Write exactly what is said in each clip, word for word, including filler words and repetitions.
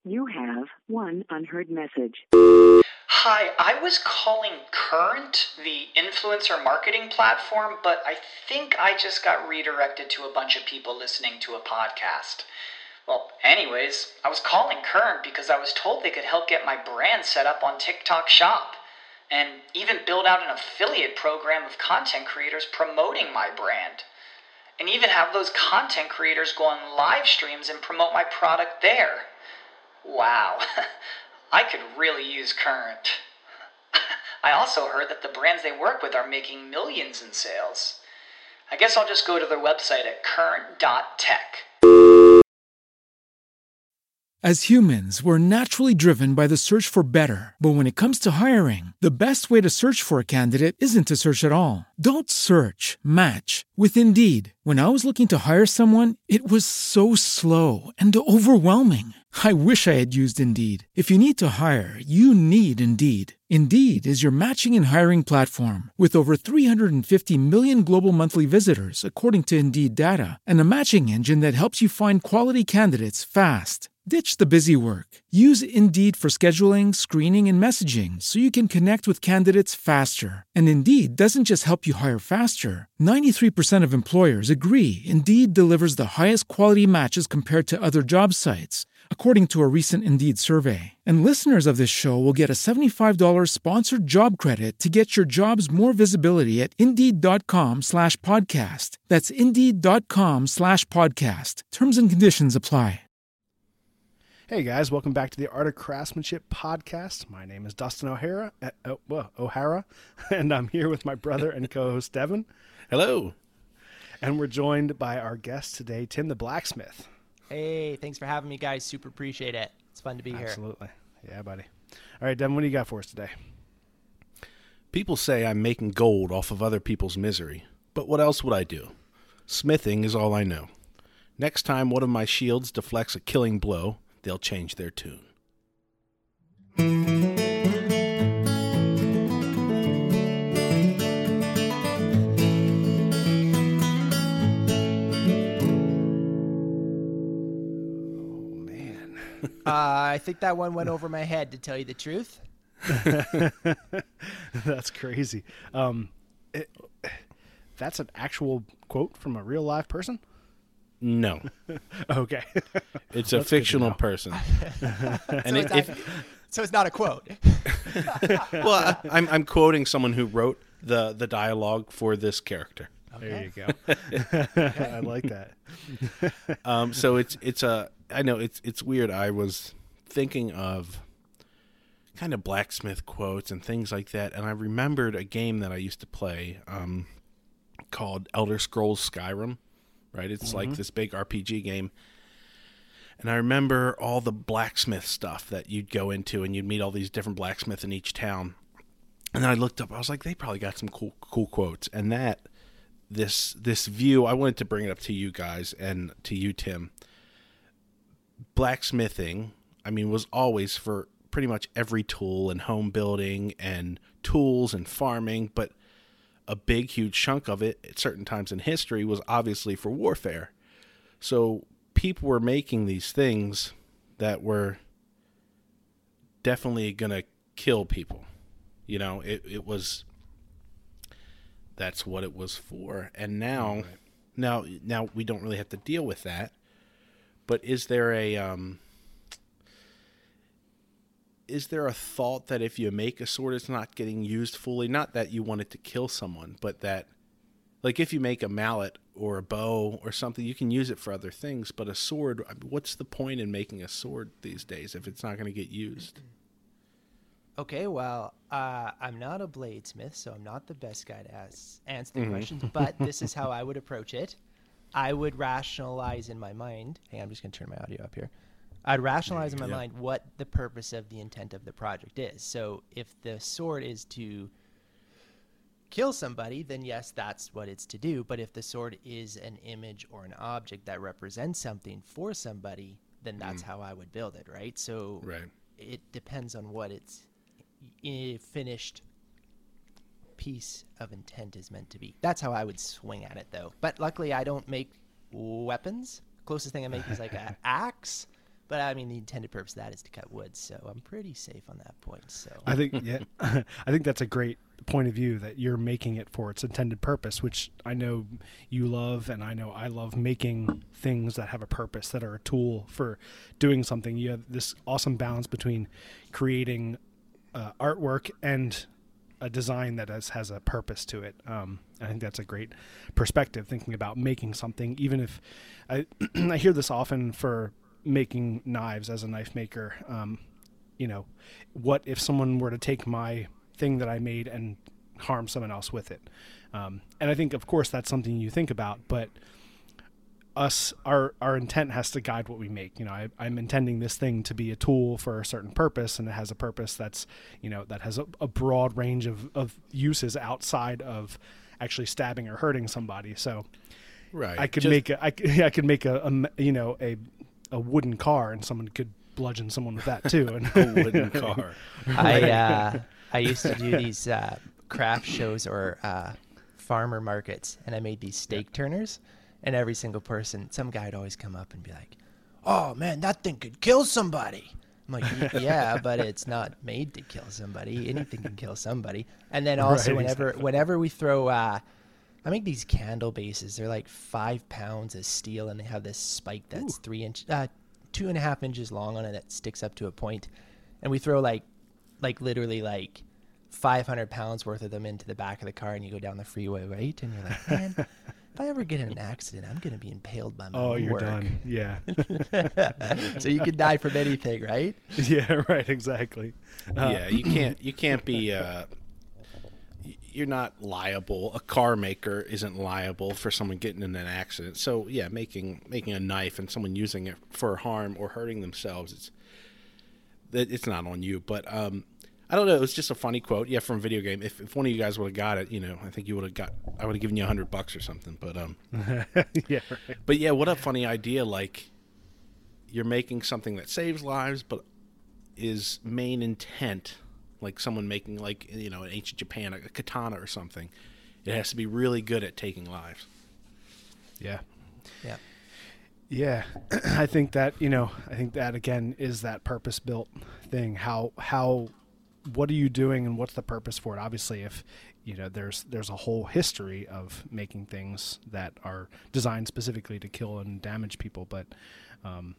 You have one unheard message. Hi, I was calling Current, the influencer marketing platform, but I think I just got redirected to a bunch of people listening to a podcast. Well, anyways, I was calling Current because I was told they could help get my brand set up on TikTok Shop, and even build out an affiliate program of content creators promoting my brand, and even have those content creators go on live streams and promote my product there. Wow, I could really use Current. I also heard that the brands they work with are making millions in sales. I guess I'll just go to their website at current dot tech. As humans, we're naturally driven by the search for better. But when it comes to hiring, the best way to search for a candidate isn't to search at all. Don't search, match with Indeed. When I was looking to hire someone, it was so slow and overwhelming. I wish I had used Indeed. If you need to hire, you need Indeed. Indeed is your matching and hiring platform with over three hundred fifty million global monthly visitors, according to Indeed data, and a matching engine that helps you find quality candidates fast. Ditch the busy work. Use Indeed for scheduling, screening, and messaging so you can connect with candidates faster. And Indeed doesn't just help you hire faster. ninety-three percent of employers agree Indeed delivers the highest quality matches compared to other job sites, according to a recent Indeed survey. And listeners of this show will get a seventy-five dollars sponsored job credit to get your jobs more visibility at Indeed.com slash podcast. That's Indeed.com slash podcast. Terms and conditions apply. Hey guys, welcome back to the Art of Craftsmanship podcast. My name is Dustin O'Hara, uh, oh, well, O'Hara, and I'm here with my brother and co-host Devin. Hello. And we're joined by our guest today, Tim the Blacksmith. Hey, thanks for having me, guys. Super appreciate it. It's fun to be here. Absolutely. Yeah, buddy. All right, Devin, what do you got for us today? People say I'm making gold off of other people's misery, but what else would I do? Smithing is all I know. Next time one of my shields deflects a killing blow, they'll change their tune. Oh, man. uh, I think that one went over my head, to tell you the truth. That's crazy. Um, it, that's an actual quote from a real live person? No. Okay. It's a That's fictional person. and so, if, it's not, so it's not a quote. Well, I, I'm I'm quoting someone who wrote the, the dialogue for this character. Okay. There you go. I like that. um, so it's it's a I know it's it's weird. I was thinking of kind of blacksmith quotes and things like that, and I remembered a game that I used to play um, called Elder Scrolls Skyrim. Right, it's mm-hmm. like this big R P G game. And I remember all the blacksmith stuff that you'd go into, and you'd meet all these different blacksmiths in each town. And then I looked up, I was like, they probably got some cool cool quotes. And that, this this view, I wanted to bring it up to you guys and to you, Tim. Blacksmithing, I mean, was always for pretty much every tool and home building and tools and farming, but a big, huge chunk of it at certain times in history was obviously for warfare. So people were making these things that were definitely going to kill people. You know, it, it was, that's what it was for. And now, right. now, now we don't really have to deal with that. But is there a, um, is there a thought that if you make a sword, it's not getting used fully? Not that you want it to kill someone, but that, like, if you make a mallet or a bow or something, you can use it for other things. But a sword, what's the point in making a sword these days if it's not going to get used? Okay, well, uh, I'm not a bladesmith, so I'm not the best guy to ask, answer the Mm-hmm. questions, but this is how I would approach it. I would rationalize in my mind. Hey, I'm just going to turn my audio up here. I'd rationalize in my yeah. mind what the purpose of the intent of the project is. So if the sword is to kill somebody, then yes, that's what it's to do. But if the sword is an image or an object that represents something for somebody, then that's mm. how I would build it, right? So right. it depends on what its i- finished piece of intent is meant to be. That's how I would swing at it, though. But luckily, I don't make weapons. Closest thing I make is like an axe. But I mean, the intended purpose of that is to cut wood, so I'm pretty safe on that point. So I think, yeah, I think that's a great point of view that you're making it for its intended purpose, which I know you love, and I know I love making things that have a purpose, that are a tool for doing something. You have this awesome balance between creating uh, artwork and a design that has, has a purpose to it. Um, I think that's a great perspective, thinking about making something, even if I, I hear this often for making knives as a knife maker. Um, you know, what if someone were to take my thing that I made and harm someone else with it? Um, and I think, of course, that's something you think about, but us, our, our intent has to guide what we make. You know, I, I'm intending this thing to be a tool for a certain purpose, and it has a purpose that's, you know, that has a, a broad range of, of uses outside of actually stabbing or hurting somebody. So Right. I could Just- make a, I, could- I could make a, a, you know, a, a wooden car, and someone could bludgeon someone with that too. And a wooden car. I uh, I used to do these uh, craft shows or uh, farmer markets, and I made these steak turners. And every single person, some guy would always come up and be like, "Oh man, that thing could kill somebody." I'm like, "Y- "Yeah, but it's not made to kill somebody. Anything can kill somebody." And then also, Right, whenever exactly. whenever we throw, uh, I make these candle bases. They're like five pounds of steel, and they have this spike that's three inch, uh, two and a half inches long on it that sticks up to a point. And we throw like, like literally like five hundred pounds worth of them into the back of the car, and you go down the freeway, right? And you're like, man, if I ever get in an accident, I'm gonna be impaled by my oh, own you're work. done. Yeah. So you can die from anything, right? Yeah, right. Exactly. Uh, yeah, you can't you can't be uh y- you're not liable. A car maker isn't liable for someone getting in an accident. So yeah, making making a knife and someone using it for harm or hurting themselves, it's that it's not on you. But um I don't know, it was just a funny quote. Yeah, from a video game. If if one of you guys would have got it, you know, I think you would have got I would have given you a hundred bucks or something. But um yeah. Right. but yeah, what a funny idea. Like, you're making something that saves lives, but is main intent, like someone making, like, you know, in ancient Japan, a katana or something. It has to be really good at taking lives. Yeah. Yeah. Yeah, I think that, you know, I think that again is that purpose-built thing. How how what are you doing, and what's the purpose for it? Obviously, if you know, there's there's a whole history of making things that are designed specifically to kill and damage people, but um,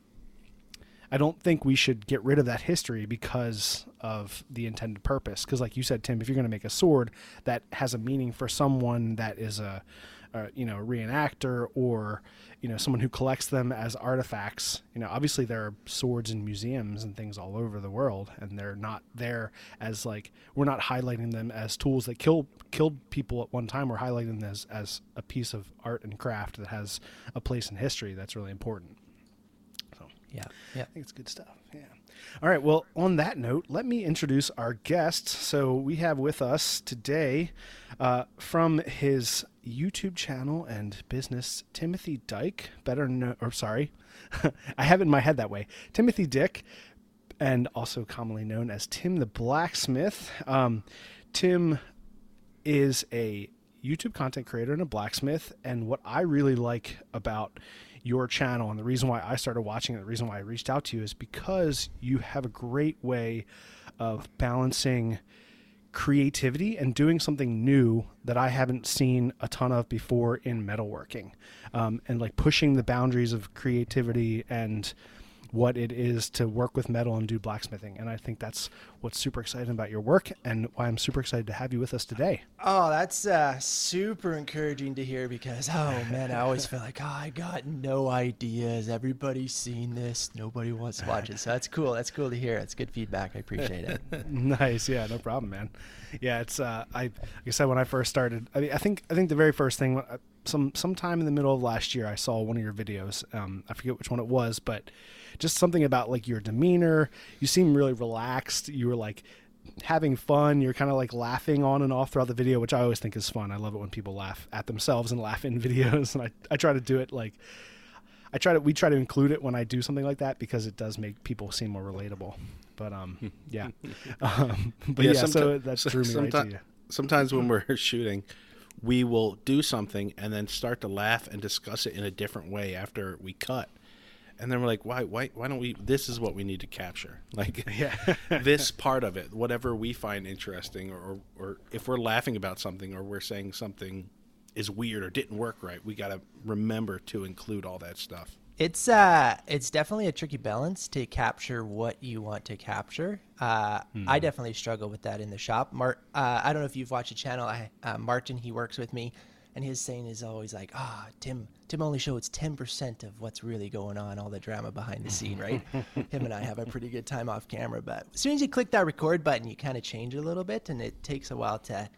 I don't think we should get rid of that history because of the intended purpose. Because, like you said, Tim, if you're going to make a sword that has a meaning for someone that is a, a you know, reenactor, or you know, someone who collects them as artifacts, you know, obviously there are swords in museums and things all over the world, and they're not there as, like, we're not highlighting them as tools that kill killed people at one time. We're highlighting them as as a piece of art and craft that has a place in history that's really important. Yeah. Yeah. I think it's good stuff. Yeah. All right. Well, on that note, let me introduce our guest. So we have with us today, uh, from his YouTube channel and business, Timothy Dyke, better known, or sorry, I have it in my head that way, Timothy Dick, and also commonly known as Tim the Blacksmith. Um, Tim is a YouTube content creator and a blacksmith, and what I really like about your channel, and the reason why I started watching it, the reason why I reached out to you, is because you have a great way of balancing creativity and doing something new that I haven't seen a ton of before in metalworking, um, and like pushing the boundaries of creativity and what it is to work with metal and do blacksmithing. And I think that's what's super exciting about your work, and why I'm super excited to have you with us today. Oh, that's uh, super encouraging to hear, because, oh man, I always feel like, oh, I got no ideas. Everybody's seen this. Nobody wants to watch it. So that's cool. That's cool to hear. It's good feedback. I appreciate it. Nice. Yeah, no problem, man. Yeah, it's uh, I like I said, when I first started, I mean, I think I think the very first thing, uh, some sometime in the middle of last year, I saw one of your videos. Um, I forget which one it was, but just something about like your demeanor. You seem really relaxed. You were like having fun. You're kind of like laughing on and off throughout the video, which I always think is fun. I love it when people laugh at themselves and laugh in videos, and I I try to do it like. I try to, we try to include it when I do something like that, because it does make people seem more relatable. But, um, yeah. um, but yeah, so someti- that so- drew me right to someti- you. Sometimes when we're shooting, we will do something and then start to laugh and discuss it in a different way after we cut. and then we're like, why, why, why don't we? This is what we need to capture. Like, Yeah. this part of it, whatever we find interesting, or, or if we're laughing about something, or we're saying something is weird or didn't work right, we got to remember to include all that stuff. It's uh, it's definitely a tricky balance to capture what you want to capture. Uh, Hmm. I definitely struggle with that in the shop. Mart, uh, I don't know if you've watched the channel. I, uh, Martin, he works with me, and his saying is always like, "Ah, Tim, Tim only shows ten percent of what's really going on, all the drama behind the scene, right?" Him and I have a pretty good time off camera, but as soon as you click that record button, you kind of change a little bit, and it takes a while to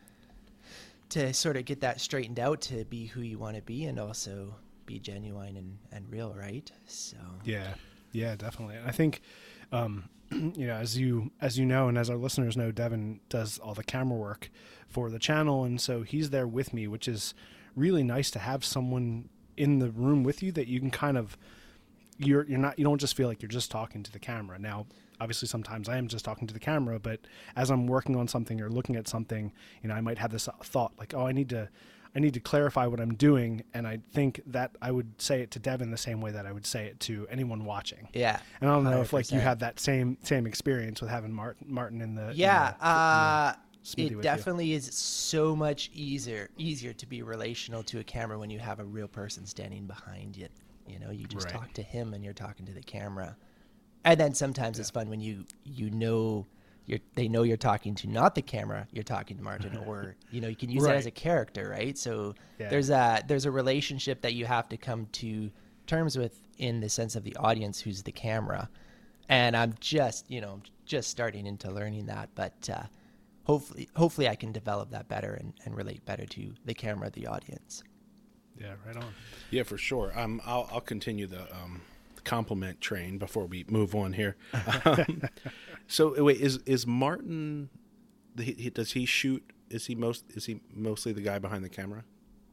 to sort of get that straightened out to be who you want to be, and also be genuine and, and real, right? So Yeah, yeah, definitely. And I think, um, you know, as you as you know, and as our listeners know, Devin does all the camera work for the channel, and so he's there with me, which is really nice to have someone in the room with you that you can kind of you're you're not you don't just feel like you're just talking to the camera. Now, obviously, sometimes I am just talking to the camera, but as I'm working on something or looking at something, you know, I might have this thought like, oh, I need to. I need to clarify what I'm doing, and I think that I would say it to Devin the same way that I would say it to anyone watching. yeah. And I don't know if like you one hundred percent. had that same same experience with having Martin Martin in the in Yeah, the, uh, Smithy with it you. definitely is so much easier easier to be relational to a camera when you have a real person standing behind you. You know, you just Right. talk to him and you're talking to the camera. And then sometimes it's fun when you you know you're they know you're talking to not the camera, you're talking to Martin, or you know you can use that as a Right. character, right? So Yeah. there's a there's a relationship that you have to come to terms with in the sense of the audience who's the camera. And I'm just, you know, just starting into learning that, but uh, hopefully, hopefully I can develop that better and, and relate better to the camera, the audience. Yeah, right on. Yeah, for sure. Um, I'll I'll continue the um the compliment train before we move on here. Um, so wait, is is Martin? He, he, does he shoot? Is he most? Is he mostly the guy behind the camera?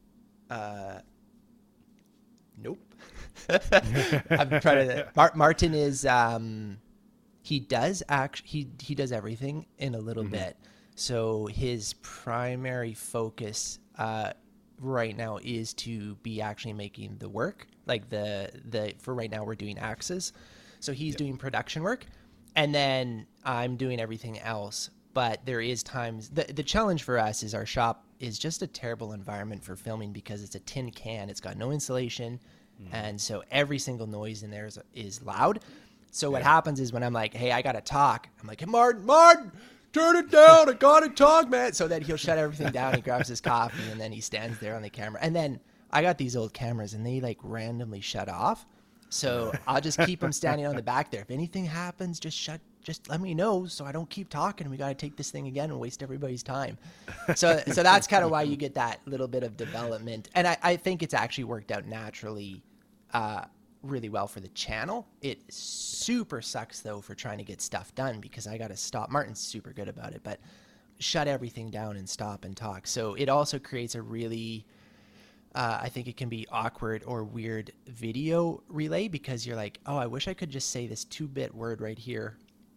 Uh, nope. I'm trying to. Mar- Martin is. Um, he does act. He he does everything in a little bit. So his primary focus uh, right now is to be actually making the work. Like the the for right now we're doing axes. So he's doing production work, and then I'm doing everything else. But there is times the the challenge for us is our shop is just a terrible environment for filming because it's a tin can. It's got no insulation, and so every single noise in there is, is loud. So what happens is when I'm like, hey, I gotta talk, I'm like, hey, Martin, Martin, turn it down. I gotta talk, man. So then he'll shut everything down. He grabs his coffee and then he stands there on the camera. And then I got these old cameras and they like randomly shut off. So I'll just keep them standing on the back there. If anything happens, just shut, just let me know so I don't keep talking. We got to take this thing again and waste everybody's time. So, so that's kind of why you get that little bit of development. And I, I think it's actually worked out naturally, uh, really well for the channel. It super sucks though for trying to get stuff done because I got to stop. Martin's super good about it, but shut everything down and stop and talk. So it also creates a really, Uh, I think it can be awkward or weird video relay because you're like, oh, I wish I could just say this two-bit word right here,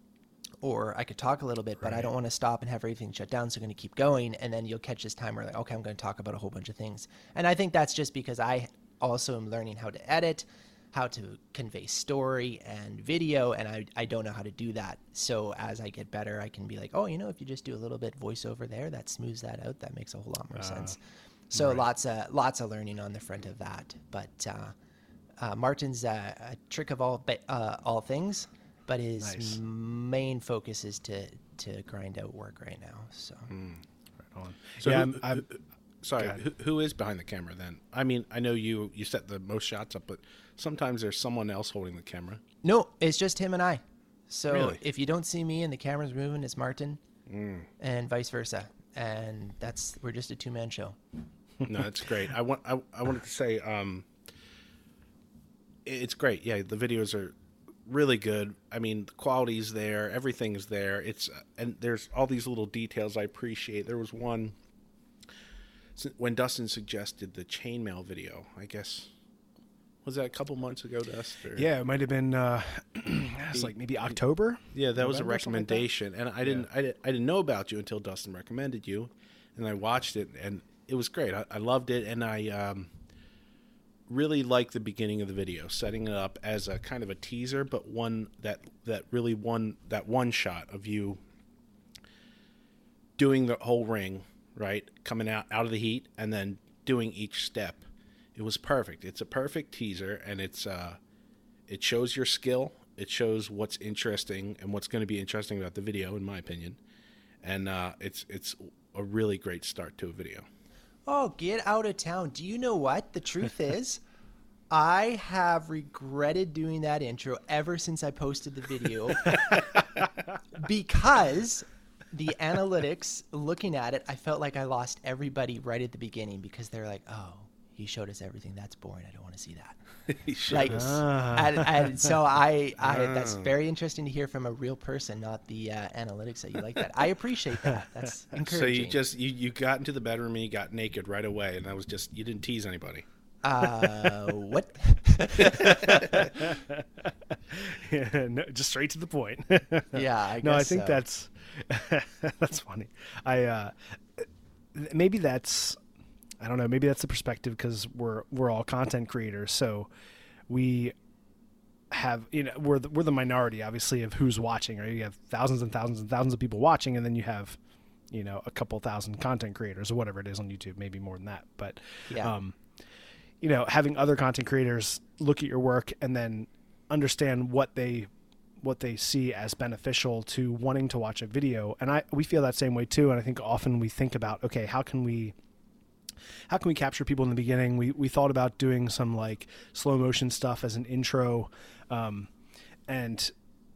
or I could talk a little bit, but I don't want to stop and have everything shut down, so I'm going to keep going, and then you'll catch this time where like, okay, I'm going to talk about a whole bunch of things. And I think that's just because I also am learning how to edit, how to convey story and video, and I, I don't know how to do that. So as I get better, I can be like, oh, you know, if you just do a little bit voiceover there, that smooths that out. That makes a whole lot more sense. So Right. lots of lots of learning on the front of that. But uh, uh, Martin's uh, a trick of all ba- uh, all things, but his Nice. main focus is to to grind out work right now. So Right on. So yeah, who- I'm, I'm, who- sorry, go ahead. who, who is behind the camera then? I mean, I know you you set the most shots up, but sometimes there's someone else holding the camera. no, it's just him and I. So Really? if you don't see me and the camera's moving, it's Martin, and vice versa. And that's we're just a two man show. No, that's great. I want. I, I wanted to say, um, it's great. Yeah, the videos are really good. I mean, the quality's there. Everything's there. It's and there's all these little details I appreciate. There was one when Dustin suggested the chainmail video. I guess was that a couple months ago, Dustin? yeah, it might have been. Uh, it's like maybe October. Yeah, that was a November, something like that? recommendation, and I didn't, I didn't, I didn't know about you until Dustin recommended you, and I watched it, and it was great. I, I loved it, and I um, really like the beginning of the video, setting it up as a kind of a teaser, but one that that really one that one shot of you doing the whole ring, right, coming out out of the heat and then doing each step. It was perfect. It's a perfect teaser, and it's uh, it shows your skill. It shows what's interesting and what's going to be interesting about the video, in my opinion. And uh, it's it's a really great start to a video. Oh, get out of town. Do you know what? The truth is, I have regretted doing that intro ever since I posted the video because the analytics, looking at it, I felt like I lost everybody right at the beginning because they're like, oh, he showed us everything. That's boring. I don't want to see that. He showed Like, us. and, and so I, I that's very interesting to hear from a real person, not the uh, analytics that you like that. I appreciate that. That's encouraging. So you just you, you got into the bedroom and you got naked right away, and that was just, you didn't tease anybody. Uh, what? Yeah, no, just straight to the point. Yeah, I no, I guess think so. that's that's funny. I uh, maybe that's I don't know. Maybe that's the perspective because we're we're all content creators, so we have you know we're the, we're the minority, obviously, of who's watching. Right, you have thousands and thousands and thousands of people watching, and then you have you know a couple thousand content creators or whatever it is on YouTube, maybe more than that. But Yeah. um, you know, having other content creators look at your work and then understand what they what they see as beneficial to wanting to watch a video. And I we feel that same way too. And I think often we think about, okay, how can we how can we capture people in the beginning? We we thought about doing some like slow motion stuff as an intro. Um, and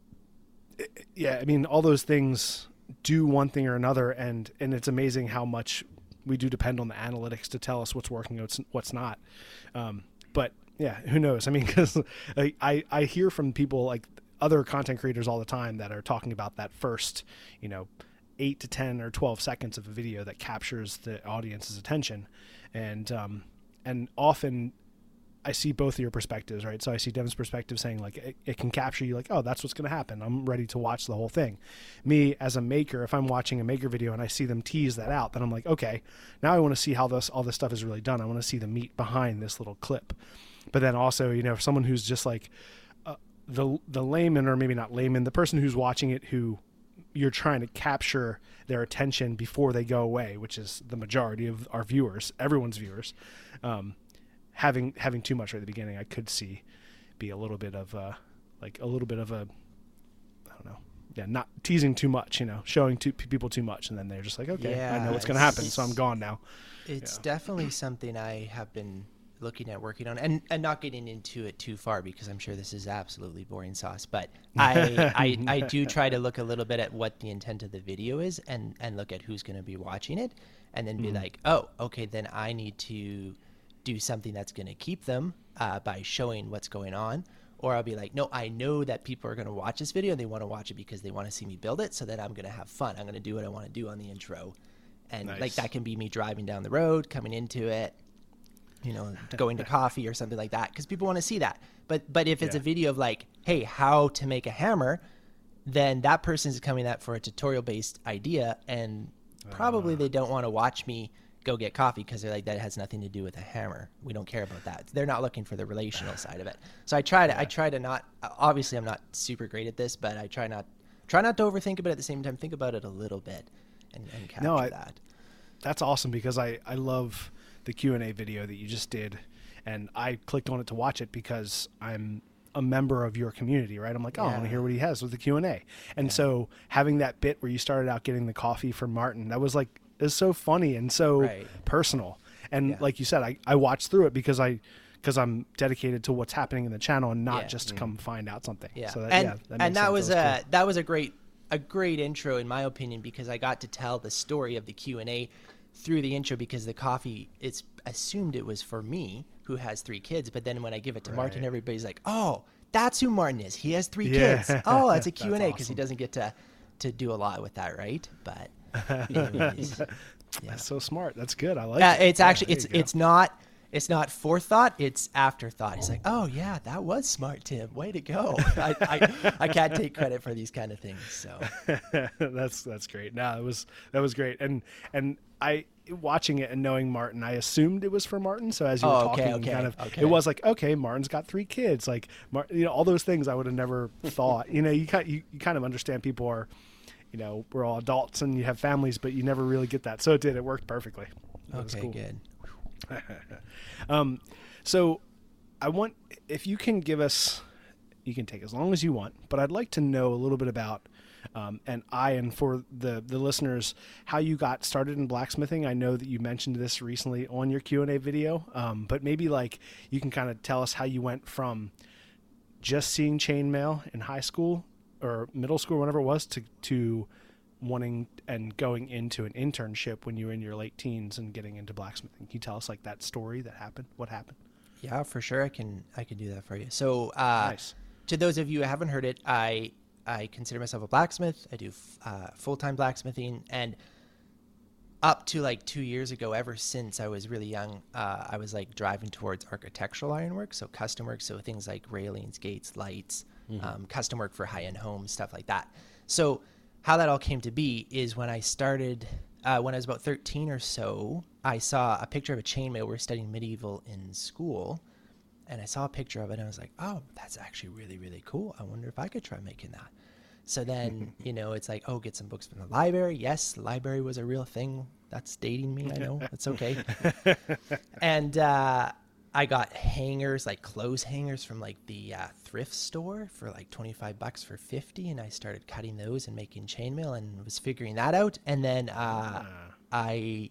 it, yeah, I mean, all those things do one thing or another. And, and it's amazing how much we do depend on the analytics to tell us what's working, what's, what's not. Um, but yeah, who knows? I mean, because I, I, I hear from people like other content creators all the time that are talking about that first, you know, eight to ten or twelve seconds of a video that captures the audience's attention. And, um, and often I see both of your perspectives, right? So I see Devin's perspective saying like, it, it can capture you like, oh, that's what's going to happen. I'm ready to watch the whole thing. Me as a maker, if I'm watching a maker video and I see them tease that out, then I'm like, okay, now I want to see how this, all this stuff is really done. I want to see the meat behind this little clip. But then also, you know, for someone who's just like uh, the, the layman, or maybe not layman, the person who's watching it, who you're trying to capture their attention before they go away, which is the majority of our viewers, everyone's viewers, um, having having too much right at the beginning, I could see be a little bit of a, like a little bit of a, I don't know, yeah, not teasing too much, you know, showing too, people too much, and then they're just like, okay, I know Yeah, what's going to happen, it's- so I'm gone now. It's Yeah. definitely something I have been looking at working on, and, and not getting into it too far because I'm sure this is absolutely boring sauce. But I, I I do try to look a little bit at what the intent of the video is, and and look at who's going to be watching it, and then be like, oh, okay, then I need to do something that's going to keep them uh, by showing what's going on. Or I'll be like, no, I know that people are going to watch this video and they want to watch it because they want to see me build it, so that I'm going to have fun. I'm going to do what I want to do on the intro. And like Nice. that can be me driving down the road, coming into it, you know, going to coffee or something like that, because people want to see that. But but if it's Yeah. a video of like, hey, how to make a hammer, then that person is coming at for a tutorial based idea, and probably they don't want to watch me go get coffee because they're like, that has nothing to do with a hammer. We don't care about that. They're not looking for the relational side of it. So I try to I try to not, obviously I'm not super great at this, but I try not try not to overthink it, but at the same time think about it a little bit and, and capture No, I- that. That's awesome, because I, I love the Q and A video that you just did, and I clicked on it to watch it because I'm a member of your community, right? I'm like, oh, I want to Yeah. hear what he has with the Q and A. And so having that bit where you started out getting the coffee from Martin, that was like, is so funny and so Right. personal. And Yeah. like you said, I, I watched through it because I because I'm dedicated to what's happening in the channel and not Yeah. just to come find out something. Yeah, So that, and yeah, that and makes that sense. was cool. a that was a great a great intro in my opinion, because I got to tell the story of the Q and A through the intro, because the coffee, it's assumed it was for me who has three kids, but then when I give it to Martin, Right. everybody's like, oh, that's who Martin is. He has three Yeah. kids. Oh, that's a That's Q and A, because he awesome. doesn't get to to do a lot with that, right? But anyways, yeah. That's so smart. That's good. I like Uh, it. it's Yeah, actually there it's you go. it's not it's not forethought, it's afterthought. He's like, oh yeah, that was smart, Tim. Way to go. I, I I can't take credit for these kind of things. So that's that's great. No, it was that was great, and and I watching it and knowing Martin, I assumed it was for Martin. So as you were Oh, talking, okay, okay, kind of, okay. it was like, okay, Martin's got three kids. Like, Mar- you know, all those things I would have never thought. You know, you kind you, you kind of understand people are, you know, we're all adults and you have families, but you never really get that. So it did. It worked perfectly. That was Okay, cool. good. um, so I want, if you can give us, you can take as long as you want, but I'd like to know a little bit about, um, and I, and for the, the listeners, how you got started in blacksmithing. I know that you mentioned this recently on your Q and A video, um, but maybe like you can kind of tell us how you went from just seeing chainmail in high school or middle school, whatever it was, to, to wanting and going into an internship when you were in your late teens and getting into blacksmithing. Can you tell us like that story that happened? What happened? Yeah, for sure. I can I can do that for you. So uh, Nice. to those of you who haven't heard it, I I consider myself a blacksmith. I do uh, full-time blacksmithing, and up to like two years ago, ever since I was really young, uh, I was like driving towards architectural ironwork, so custom work, so things like railings, gates, lights, mm-hmm. um, custom work for high-end homes, stuff like that. So how that all came to be is when I started, uh, when I was about thirteen or so, I saw a picture of a chainmail. We were studying medieval in school, and I saw a picture of it, and I was like, oh, that's actually really, really cool. I wonder if I could try making that. So then, you know, it's like, oh, get some books from the library. Yes, the library was a real thing. That's dating me, I know. That's okay. And uh, I got hangers, like clothes hangers from like the uh, thrift store for like twenty-five bucks for fifty. And I started cutting those and making chainmail and was figuring that out. And then uh, I,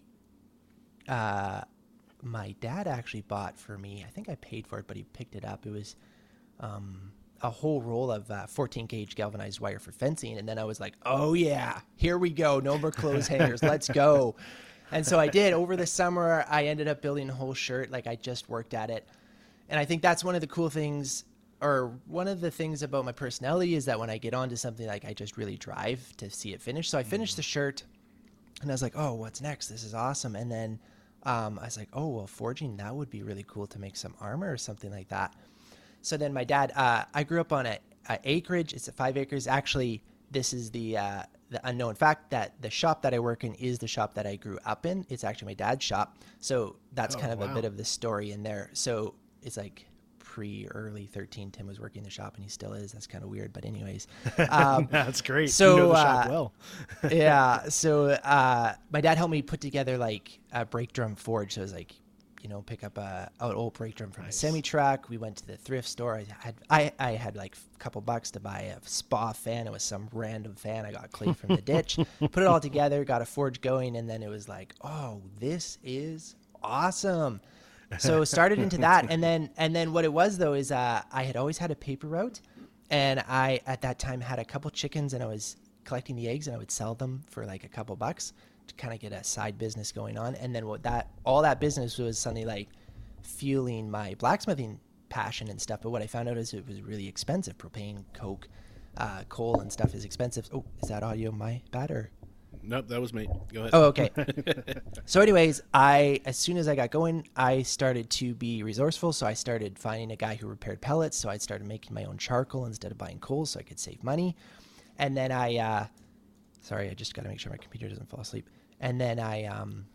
uh, my dad actually bought for me, I think I paid for it, but he picked it up. It was um, a whole roll of uh, fourteen gauge galvanized wire for fencing. And then I was like, oh yeah, here we go. No more clothes hangers. Let's go. And so I did. Over the summer, I ended up building a whole shirt. Like I just worked at it. And I think that's one of the cool things, or one of the things about my personality is that when I get onto something, like I just really drive to see it finished. So I finished the shirt and I was like, oh, what's next? This is awesome. And then um, I was like, oh, well, forging, that would be really cool to make some armor or something like that. So then my dad, uh, I grew up on a, a acreage. It's at five acres. Actually, this is the, uh, the unknown fact that the shop that I work in is the shop that I grew up in. It's actually my dad's shop. So that's Oh, kind of wow. a bit of the story in there. So it's like pre early thirteen, Tim was working the shop and he still is. That's kind of weird. But anyways, um, That's great. so, you know the shop uh, well. yeah. So uh, my dad helped me put together like a brake drum forge. So it was like, you know, pick up a, an old brake drum from Nice. a semi truck. We went to the thrift store. I had I, I had like a couple bucks to buy a spa fan. It was some random fan I got clay from the ditch. Put it all together, got a forge going, and then it was like, oh, this is awesome. So started into that, and then and then what it was though is uh, I had always had a paper route, and I at that time had a couple chickens, and I was collecting the eggs, and I would sell them for like a couple bucks to kind of get a side business going on. And then what that all that business was suddenly like fueling my blacksmithing passion and stuff. But what I found out is it was really expensive. Propane, coke, uh, coal and stuff is expensive. Oh, is that audio my bad or? Nope, that was me. Go ahead. Oh, okay. So anyways, I, as soon as I got going, I started to be resourceful. So I started finding a guy who repaired pellets. So I started making my own charcoal instead of buying coal so I could save money. And then I, uh, sorry, I just got to make sure my computer doesn't fall asleep. And then I um,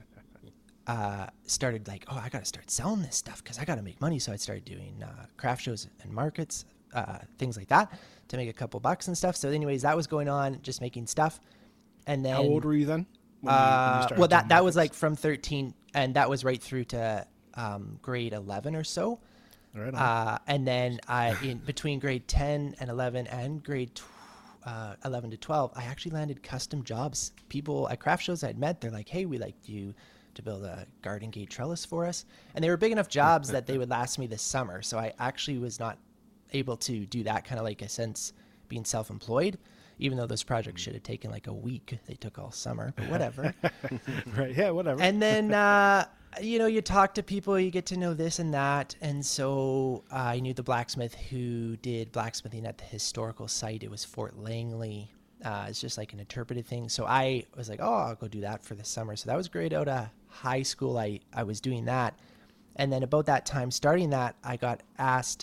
uh, started like, oh, I got to start selling this stuff because I got to make money. So I started doing uh, craft shows and markets, uh, things like that to make a couple bucks and stuff. So anyways, that was going on, just making stuff. And then How old were you then? When you- when you uh, started well, that doing that was like markets? from thirteen, and that was right through to um, grade eleven or so. Right on. Uh, and then I, in between grade ten and eleven and grade tw- uh, eleven to twelve, I actually landed custom jobs. People at craft shows I'd met, they're like, hey, we'd like you to build a garden gate trellis for us. And they were big enough jobs that they would last me this summer. So I actually was not able to do that, kind of like a sense being self-employed, even though those projects should have taken like a week. They took all summer, but whatever. Right. Yeah, whatever. And then, uh, you know, you talk to people, you get to know this and that. And so uh, I knew the blacksmith who did blacksmithing at the historical site. It was Fort Langley. Uh, it's just like an interpretive thing. So I was like, oh, I'll go do that for the summer. So that was great. Out of high school, I, I was doing that. And then about that time, starting that, I got asked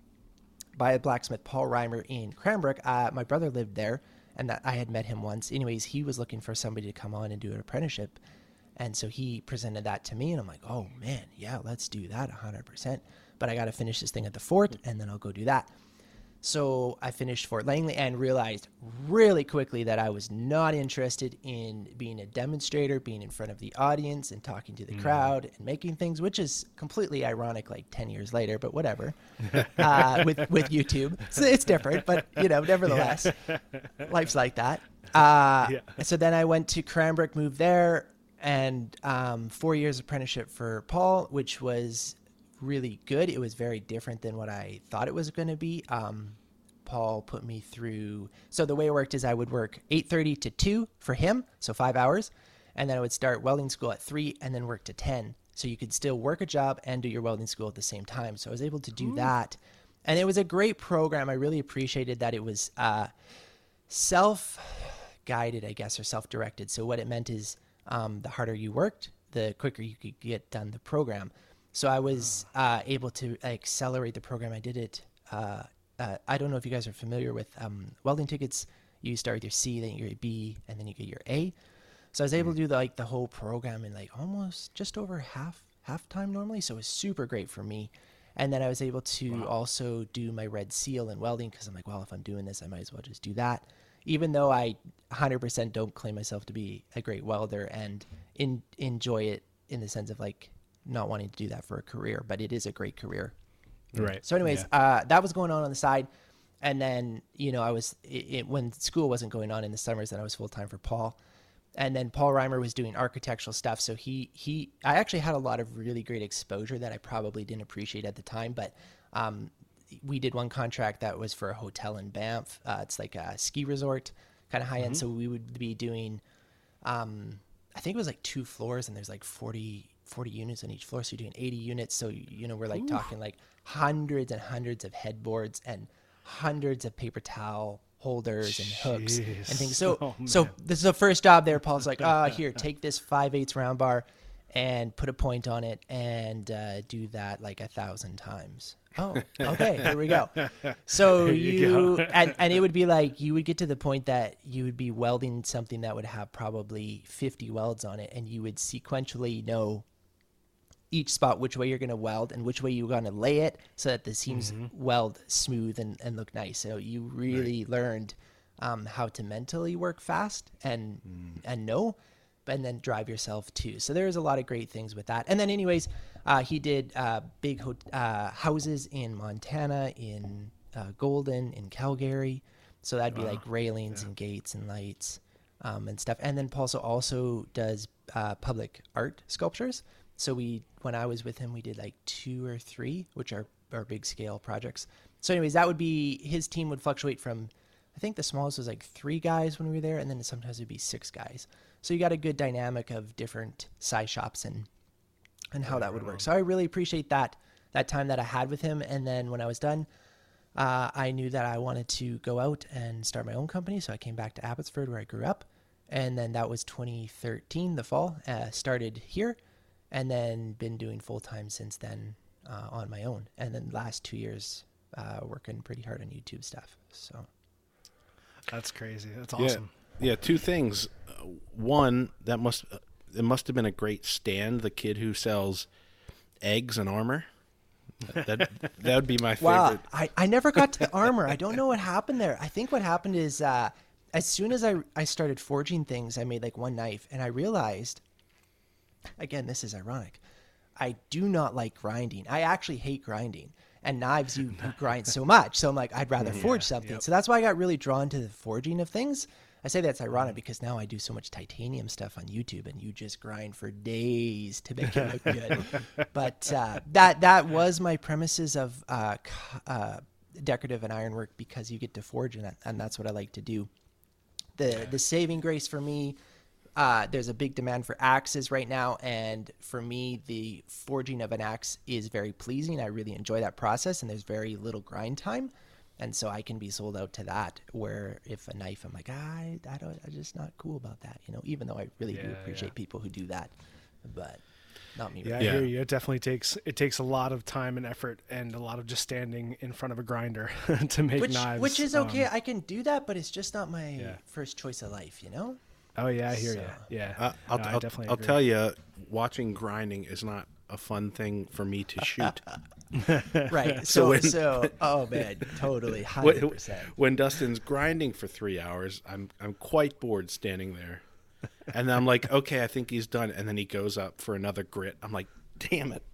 by a blacksmith, Paul Reimer in Cranbrook. Uh, my brother lived there, and that I had met him once. Anyways, he was looking for somebody to come on and do an apprenticeship. And so he presented that to me, and I'm like, oh man, yeah, let's do that one hundred percent. But I got to finish this thing at the fort, and then I'll go do that. So I finished Fort Langley and realized really quickly that I was not interested in being a demonstrator, being in front of the audience and talking to the mm. crowd and making things, which is completely ironic like ten years later, but whatever, uh, with, with YouTube. So it's different, but, you know, nevertheless, yeah. life's like that. Uh, yeah. So then I went to Cranbrook, moved there, and um, four years apprenticeship for Paul, which was really good. It was very different than what I thought it was going to be. Um, Paul put me through. So the way it worked is I would work eight thirty to two for him, so five hours. And then I would start welding school at three and then work to ten. So you could still work a job and do your welding school at the same time. So I was able to do Ooh. that. And it was a great program. I really appreciated that it was uh, self-guided, I guess, or self-directed. So what it meant is um, the harder you worked, the quicker you could get done the program. So I was uh, able to accelerate the program. I did it. Uh, uh, I don't know if you guys are familiar with um, welding tickets. You start with your C, then your B, and then you get your A. So I was able to do the, like the whole program in like almost just over half half time normally. So it was super great for me. And then I was able to wow. also do my red seal in welding because I'm like, well, if I'm doing this, I might as well just do that. Even though I one hundred percent don't claim myself to be a great welder and in, enjoy it in the sense of like, not wanting to do that for a career, but it is a great career. Right. So anyways, yeah. uh, that was going on on the side. And then, you know, I was, it, it, when school wasn't going on in the summers, then I was full-time for Paul. And then Paul Reimer was doing architectural stuff. So he, he, I actually had a lot of really great exposure that I probably didn't appreciate at the time, but um, we did one contract that was for a hotel in Banff. Uh, it's like a ski resort, kind of high end. Mm-hmm. So we would be doing, um, I think it was like two floors and there's like forty, forty units on each floor. So you're doing eighty units. So, you know, we're like Ooh. talking like hundreds and hundreds of headboards and hundreds of paper towel holders and hooks Jeez. and things. So, oh, so this is the first job there. Paul's like, oh, here, take this five eighths round bar and put a point on it and uh, do that like a thousand times. Oh, okay, here we go. So you, you go. and, and it would be like, you would get to the point that you would be welding something that would have probably fifty welds on it. And you would sequentially know each spot, which way you're going to weld and which way you're going to lay it so that the seams mm-hmm. weld smooth and, and look nice. So you really right. learned um, how to mentally work fast and, mm. and know, and then drive yourself too. So there's a lot of great things with that. And then anyways, uh, he did uh, big ho- uh, houses in Montana, in uh, Golden, in Calgary. So that'd be oh, like railings yeah. and gates and lights um, and stuff. And then Paul also, also does uh, public art sculptures. So we, when I was with him, we did like two or three, which are, are big scale projects. So anyways, that would be, his team would fluctuate from, I think the smallest was like three guys when we were there. And then sometimes it'd be six guys. So you got a good dynamic of different size shops and, and how that would work. So I really appreciate that, that time that I had with him. And then when I was done, uh, I knew that I wanted to go out and start my own company. So I came back to Abbotsford where I grew up. And then that was twenty thirteen, the fall, uh, started here. And then been doing full-time since then uh, on my own. And then last two years uh, working pretty hard on YouTube stuff. So that's crazy. That's awesome. Yeah, yeah two things. Uh, one, that must uh, it must have been a great stand, the kid who sells eggs and armor. That that would be my favorite. Wow, I, I never got to the armor. I don't know what happened there. I think what happened is uh, as soon as I, I started forging things, I made like one knife. And I realized... Again, this is ironic. I do not like grinding. I actually hate grinding. And knives, you, you grind so much. So I'm like, I'd rather yeah, forge something. Yep. So that's why I got really drawn to the forging of things. I say that's ironic because now I do so much titanium stuff on YouTube and you just grind for days to make it look good. But uh, that that was my premises of uh, uh, decorative and ironwork because you get to forge and, that, and that's what I like to do. The The saving grace for me, Uh, there's a big demand for axes right now, and for me, the forging of an axe is very pleasing. I really enjoy that process, and there's very little grind time, and so I can be sold out to that. Where if a knife, I'm like, ah, I, I don't, I'm just not cool about that, you know. Even though I really yeah, do appreciate yeah. people who do that, but not me. Yeah, really. I hear you. It definitely takes it takes a lot of time and effort, and a lot of just standing in front of a grinder to make which, knives. Which is okay. Um, I can do that, but it's just not my yeah. first choice of life, you know. Oh yeah, I hear So- you. Yeah, Uh, I'll, No, I I'll, definitely I'll agree. tell you, watching grinding is not a fun thing for me to shoot. Right. So So, when- so, oh man, totally, when, hundred percent. when Dustin's grinding for three hours, I'm I'm quite bored standing there, and then I'm like, okay, I think he's done, and then he goes up for another grit. I'm like, damn it.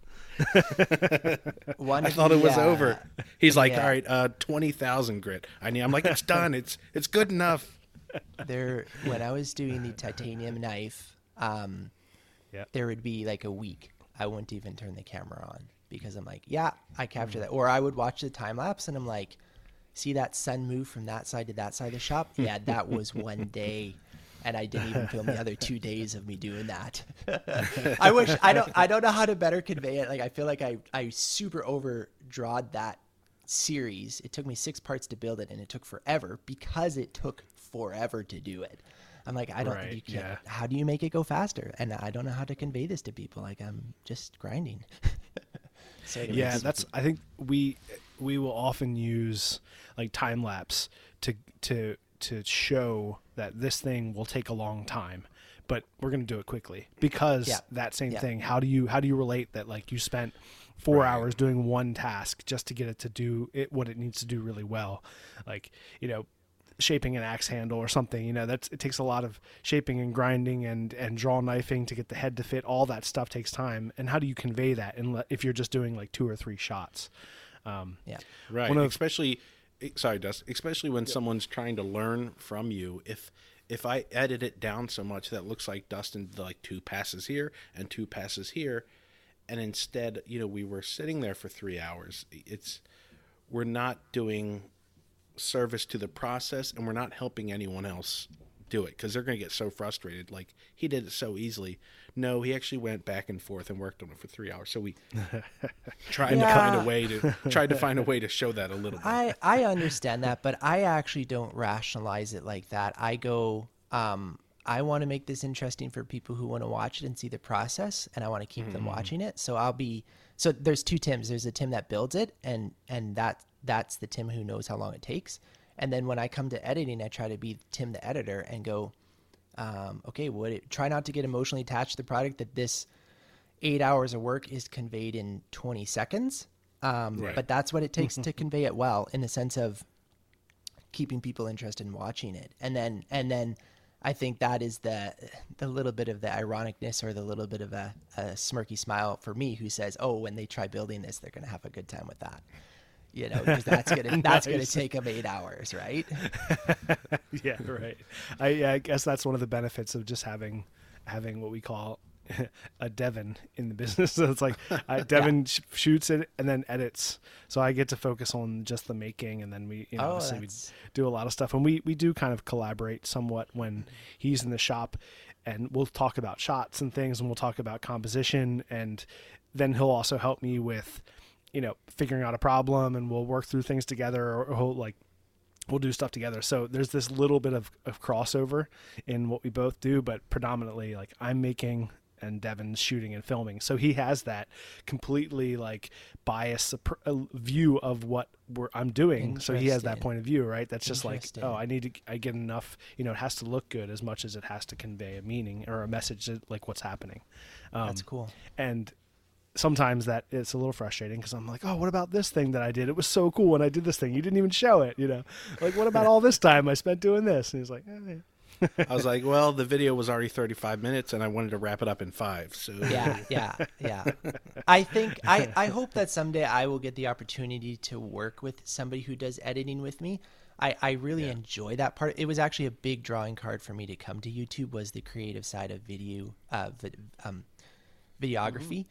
One, I thought it was yeah, over. He's like, yeah. all right, uh, twenty thousand grit. I need. I'm like, it's done. It's it's good enough. There, when I was doing the titanium knife, um, Yeah. there would be like a week I wouldn't even turn the camera on because I'm like, yeah, I captured that. Or I would watch the time lapse and I'm like, see that sun move from that side to that side of the shop? Yeah, that was one day. And I didn't even film the other two days of me doing that. I wish I don't I don't know how to better convey it. Like I feel like I, I super overdrawed that series. It took me six parts to build it and it took forever because it took forever to do it. I'm like, I don't Right, think you can yeah. how do you make it go faster? And I don't know how to convey this to people. Like I'm just grinding. So anyways. Yeah, that's. I think we we will often use like time lapse to to to show that this thing will take a long time, but we're going to do it quickly because Yeah. that same Yeah. thing. How do you how do you relate that like you spent four hours doing one task just to get it to do it what it needs to do really well, like you know. Shaping an axe handle or something, you know, that's it takes a lot of shaping and grinding and and draw knifing to get the head to fit. All that stuff takes time. And how do you convey that? And if you're just doing like two or three shots, um, Yeah. Right. One of- especially, sorry, Dust. Especially when someone's trying to learn from you. If if I edit it down so much that it looks like Dustin did like two passes here and two passes here, and instead, you know, we were sitting there for three hours. It's we're not doing service to the process, and we're not helping anyone else do it because they're going to get so frustrated. Like he did it so easily. No, he actually went back and forth and worked on it for three hours. So we tried Yeah. to find a way to tried to find a way to show that a little bit. I, I understand that, but I actually don't rationalize it like that. I go, um, I want to make this interesting for people who want to watch it and see the process, and I want to keep them watching it. So I'll be so there's two Tims. There's a Tim that builds it, and and that that's the Tim who knows how long it takes. And then when I come to editing, I try to be Tim the editor and go, um, okay, what it, try not to get emotionally attached to the product. That this eight hours of work is conveyed in twenty seconds. Um, Right. But that's what it takes to convey it well, in the sense of keeping people interested in watching it. And then, and then I think that is the, the little bit of the ironicness or the little bit of a, a smirky smile for me who says, oh, when they try building this, they're going to have a good time with that. You know, because that's going to, that's going to Nice. take them eight hours. Right. yeah, right. I, yeah, I guess that's one of the benefits of just having having what we call a Devin in the business. So it's like uh, Devin sh- shoots it and then edits, so I get to focus on just the making, and then we, you know, Oh, obviously we that's- do a lot of stuff, and we we do kind of collaborate somewhat when he's in the shop, and we'll talk about shots and things, and we'll talk about composition, and then he'll also help me with, you know, figuring out a problem, and we'll work through things together, or, or he'll like we'll do stuff together. So there's this little bit of, of crossover in what we both do, but predominantly like I'm making and Devin's shooting and filming. So he has that completely like biased uh, view of what we're, I'm doing. So he has that Interesting. point of view, right? That's just like, Interesting. oh, I need to, I get enough, you know, it has to look good as much as it has to convey a meaning or a message, that, like what's happening. Um, That's cool. And sometimes that it's a little frustrating because I'm like, oh, what about this thing that I did? It was so cool when I did this thing. You didn't even show it, you know? Like, what about all this time I spent doing this? And he's like, eh, yeah. I was like, well, the video was already thirty-five minutes, and I wanted to wrap it up in five. So Yeah, yeah, yeah. I think I, I hope that someday I will get the opportunity to work with somebody who does editing with me. I, I really enjoy that part. It was actually a big drawing card for me to come to YouTube, was the creative side of video, uh, vid, um, videography.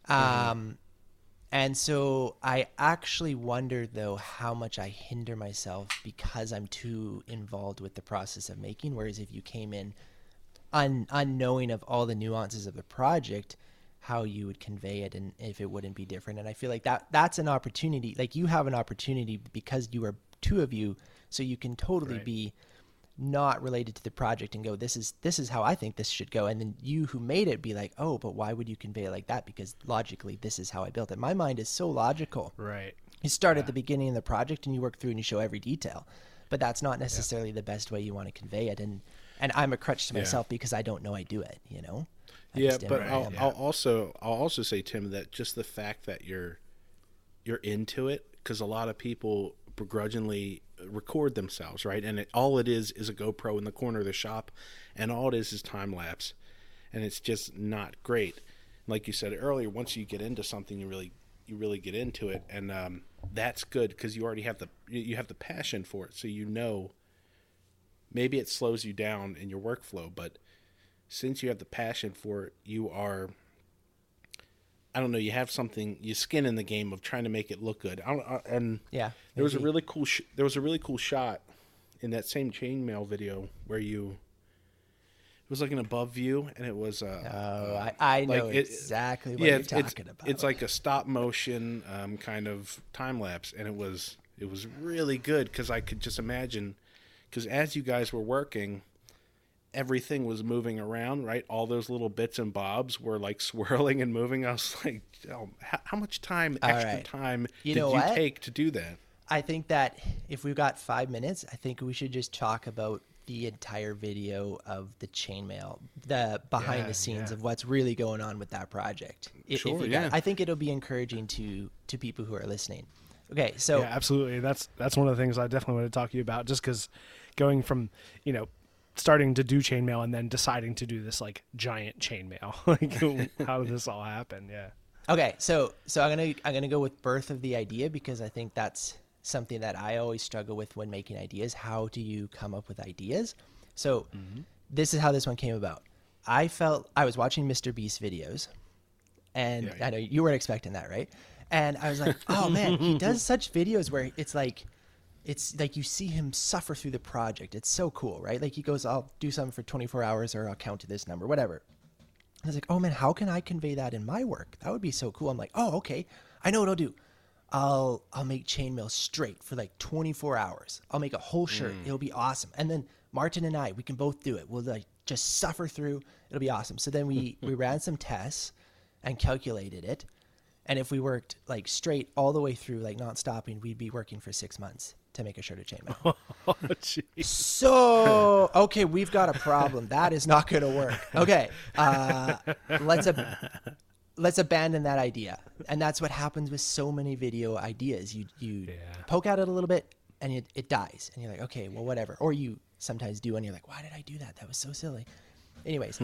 Um, and so I actually wonder though how much I hinder myself because I'm too involved with the process of making. Whereas if you came in un, unknowing of all the nuances of the project, how you would convey it and if it wouldn't be different. And I feel like that that's an opportunity. Like you have an opportunity because you are two of you, so you can totally Right. be not related to the project and go, this is this is how I think this should go. And then you who made it be like, oh, but why would you convey it like that? Because logically, this is how I built it. My mind is so logical. Right. You start at the beginning of the project and you work through and you show every detail. but that's not necessarily yeah. the best way you want to convey it. And, and I'm a crutch to myself yeah. because I don't know I do it, you know? I yeah, but I'll, I'll also, I'll also say, Tim, that just the fact that you're, you're into it, because a lot of people begrudgingly record themselves, right? And it, all it is is a GoPro in the corner of the shop, and all it is is time lapse, and it's just not great. Like you said earlier, once you get into something, you really you really get into it, and um, that's good because you already have the you have the passion for it, so you know. Maybe it slows you down in your workflow, but since you have the passion for it, you are. I don't know. You have something, you skin in the game of trying to make it look good. I don't, I, and yeah, there was a really cool. Sh- there was a really cool shot in that same chainmail video where you. It was like an above view, and it was. Uh, oh, I, I like know it, exactly what yeah, you're it's, talking it's, about. It's like a stop motion um, kind of time lapse, and it was it was really good because I could just imagine, because as you guys were working. Everything was moving around, right? All those little bits and bobs were like swirling and moving. I was like, oh, how, how much time, All extra right. time you did know you what? take to do that? I think that if we've got five minutes, I think we should just talk about the entire video of the chainmail, the behind Yeah, the scenes yeah. of what's really going on with that project. If, Sure, if you yeah. got, I think it'll be encouraging to to people who are listening. Okay, so Yeah, absolutely. That's that's one of the things I definitely want to talk to you about, just because going from, you know, starting to do chainmail and then deciding to do this like giant chainmail. Like, how did this all happen? Yeah. Okay, so so I'm gonna I'm gonna go with birth of the idea because I think that's something that I always struggle with when making ideas. How do you come up with ideas? So mm-hmm. this is how this one came about. I felt I was watching Mister Beast videos, and Yeah, yeah. I know you weren't expecting that, right? And I was like, oh man, he does such videos where it's like. It's like you see him suffer through the project. It's so cool, right? Like he goes, I'll do something for twenty-four hours or I'll count to this number, whatever. I was like, oh man, how can I convey that in my work? That would be so cool. I'm like, oh, okay. I know what I'll do. I'll I'll make chainmail straight for like twenty-four hours. I'll make a whole shirt. Mm. It'll be awesome. And then Martin and I, we can both do it. We'll like just suffer through. It'll be awesome. So then we, we ran some tests and calculated it. And if we worked like straight all the way through, like not stopping, we'd be working for six months to make a shirt of chainmail. Oh, jeez. So, okay, we've got a problem. That is not going to work. Okay, uh, let's ab- let's abandon that idea. And that's what happens with so many video ideas. You you Yeah. poke at it a little bit, and it, it dies. And you're like, okay, well, whatever. Or you sometimes do, and you're like, why did I do that? That was so silly. Anyways,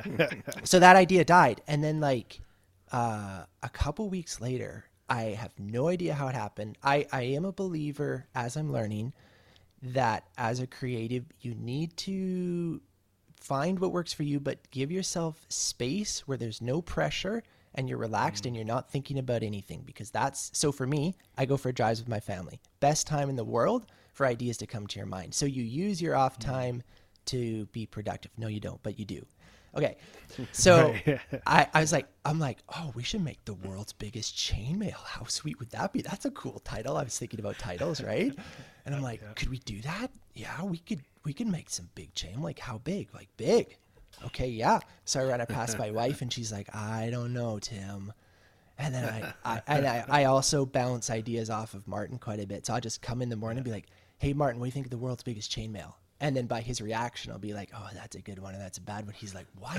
so that idea died. And then, like, uh, a couple weeks later, I have no idea how it happened. I, I am a believer, as I'm learning, that as a creative, you need to find what works for you, but give yourself space where there's no pressure and you're relaxed mm. and you're not thinking about anything. Because that's, so for me, I go for drives with my family. Best time in the world for ideas to come to your mind. So you use your off time mm. to be productive. No, you don't, but you do. Okay, so I, I was like, I'm like, oh, we should make the world's biggest chainmail. How sweet would that be? That's a cool title. I was thinking about titles, right? And I'm like, yeah. could we do that? Yeah, we could. We could make some big chain. I'm like, how big? Like big? Okay, yeah. So I ran it past my wife, and she's like, I don't know, Tim. And then I, I and I, I also bounce ideas off of Martin quite a bit. So I'll just come in the morning and be like, hey, Martin, what do you think of the world's biggest chainmail? And then by his reaction, I'll be like, oh, that's a good one and that's a bad one. He's like, what?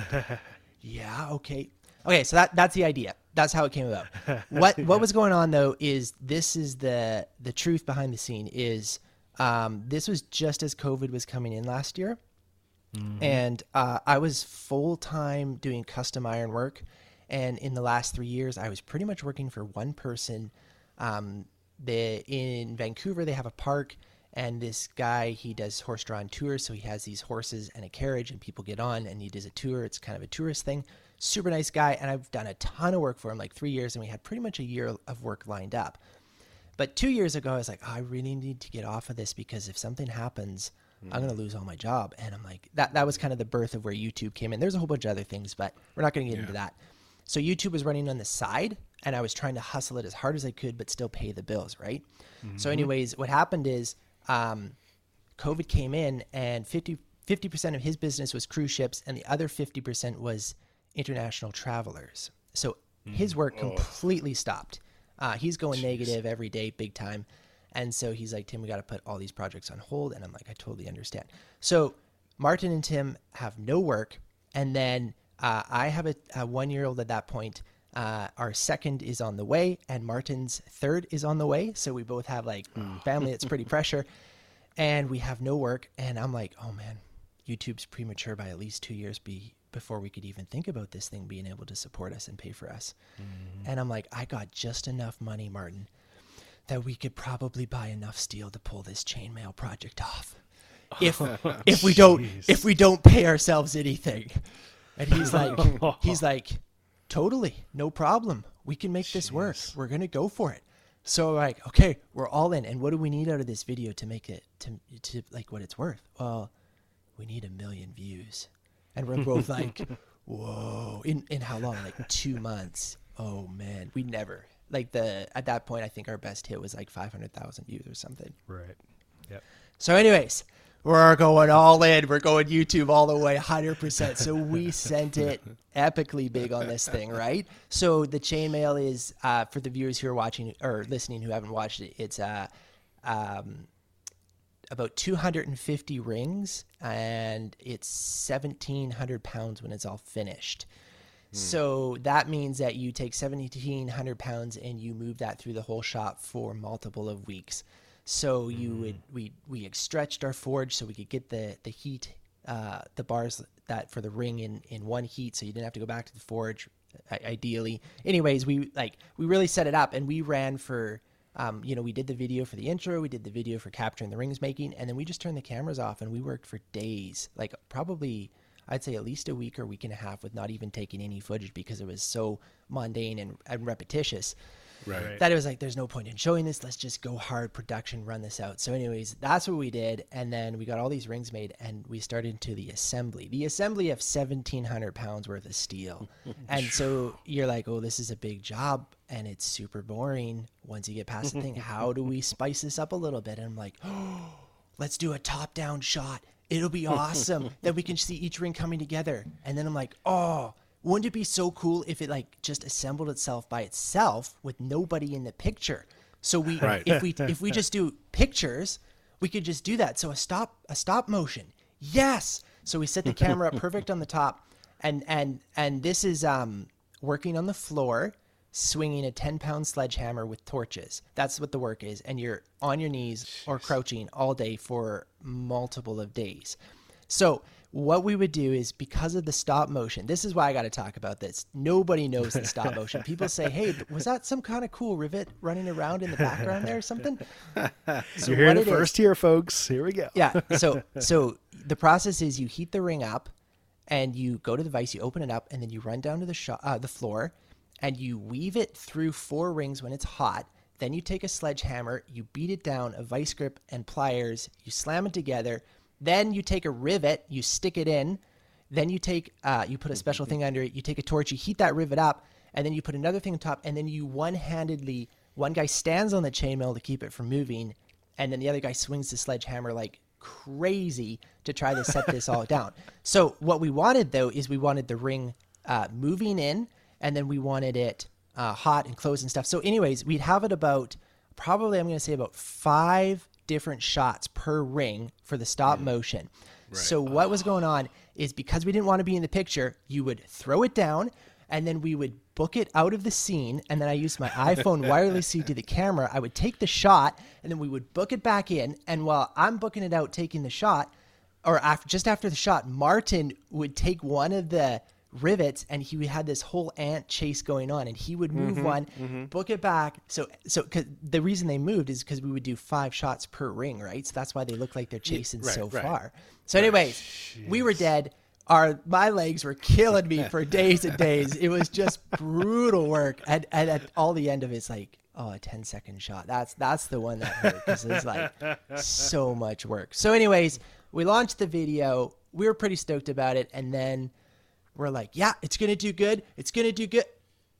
Yeah, okay. Okay, so that that's the idea. That's how it came about. What what was going on, though, is this is the the truth behind the scene is um, this was just as COVID was coming in last year. Mm-hmm. And uh, I was full-time doing custom iron work. And in the last three years, I was pretty much working for one person. Um, they, in Vancouver, they have a park. And this guy, he does horse-drawn tours, so he has these horses and a carriage, and people get on, and he does a tour. It's kind of a tourist thing. Super nice guy, and I've done a ton of work for him, like three years, and we had pretty much a year of work lined up. But two years ago, I was like, oh, I really need to get off of this because if something happens, mm. I'm going to lose all my job. And I'm like, that that was kind of the birth of where YouTube came in. There's a whole bunch of other things, but we're not going to get yeah. into that. So YouTube was running on the side, and I was trying to hustle it as hard as I could, but still pay the bills, right? Mm-hmm. So anyways, what happened is, Um, COVID came in and fifty percent of his business was cruise ships and the other fifty percent was international travelers. So his work completely stopped. Uh, he's going Jeez. negative every day, big time. And so he's like, Tim, we got to put all these projects on hold. And I'm like, I totally understand. So Martin and Tim have no work. And then uh, I have a, a one-year-old at that point. Uh, our second is on the way, and Martin's third is on the way. So we both have like family that's pretty pressure, and we have no work. And I'm like, oh man, YouTube's premature by at least two years be, before we could even think about this thing being able to support us and pay for us. Mm-hmm. And I'm like, I got just enough money, Martin, that we could probably buy enough steel to pull this chainmail project off. If if we don't if we don't pay ourselves anything. And he's like he's like totally, no problem. We can make this work. We're going to go for it. So like, okay, we're all in. And what do we need out of this video to make it to to like what it's worth? Well, we need a million views. And we're both like, whoa, in in how long? Like two months. Oh man, we never like the at that point I think our best hit was like five hundred thousand views or something. Right. Yep. So anyways, we're going all in. We're going YouTube all the way, one hundred percent. So we sent it epically big on this thing, right? So the chainmail is, uh, for the viewers who are watching or listening who haven't watched it, it's uh, um, about two hundred fifty rings, and it's seventeen hundred pounds when it's all finished. Mm. So that means that you take seventeen hundred pounds and you move that through the whole shop for multiple of weeks. So you mm. would we we stretched our forge so we could get the the heat, uh, the bars that for the ring in in one heat, so you didn't have to go back to the forge. Ideally, anyways, we like we really set it up, and we ran for, um, you know, we did the video for the intro, we did the video for capturing the rings making, and then we just turned the cameras off, and we worked for days, like probably I'd say at least a week or week and a half, with not even taking any footage because it was so mundane and, and repetitious. Right. That it was like, there's no point in showing this. Let's just go hard production, run this out. So anyways, that's what we did. And then we got all these rings made, and we started into the assembly, the assembly of seventeen hundred pounds worth of steel. And so you're like, oh, this is a big job and it's super boring. Once you get past the thing, how do we spice this up a little bit? And I'm like, oh, let's do a top down shot. It'll be awesome that we can see each ring coming together. And then I'm like, oh, wouldn't it be so cool if it like just assembled itself by itself with nobody in the picture? So we, right. if we, if we just do pictures, we could just do that. So a stop, a stop motion. Yes. So we set the camera up perfect on the top, and, and, and this is, um, working on the floor, swinging a ten pound sledgehammer with torches. That's what the work is. And you're on your knees Jeez. or crouching all day for multiple of days. So what we would do is, because of the stop motion, this is why I got to talk about this. Nobody knows the stop motion. People say, hey, was that some kind of cool rivet running around in the background there or something? So you're hearing it first here, folks. Here we go. Yeah. So, so the process is you heat the ring up, and you go to the vise, you open it up, and then you run down to the sh- uh, the floor, and you weave it through four rings when it's hot. Then you take a sledgehammer, you beat it down, a vice grip and pliers, you slam it together. Then you take a rivet, you stick it in. Then you take, uh, you put a special thing under it. You take a torch, you heat that rivet up, and then you put another thing on top. And then you one-handedly, one guy stands on the chainmail to keep it from moving, and then the other guy swings the sledgehammer like crazy to try to set this all down. So what we wanted, though, is we wanted the ring uh, moving in, and then we wanted it uh, hot and closed and stuff. So anyways, we'd have it about, probably I'm going to say about five different shots per ring for the stop motion. Right. So what was going on is, because we didn't want to be in the picture, you would throw it down, and then we would book it out of the scene. And then I used my iPhone wirelessly to the camera. I would take the shot, and then we would book it back in. And while I'm booking it out, taking the shot, or after, just after the shot, Martin would take one of the rivets, and he had this whole ant chase going on, and he would move mm-hmm, one, mm-hmm. book it back. So, so cause the reason they moved is because we would do five shots per ring, right? So that's why they look like they're chasing yeah, right, so right. far. So, anyways, right. we were dead. Our my legs were killing me for days and days. It was just brutal work, and, and at all the end of it's like, oh, a ten second shot. That's that's the one that hurt, because it's like so much work. So, anyways, we launched the video. We were pretty stoked about it, and then we're like, yeah, it's going to do good. It's going to do good.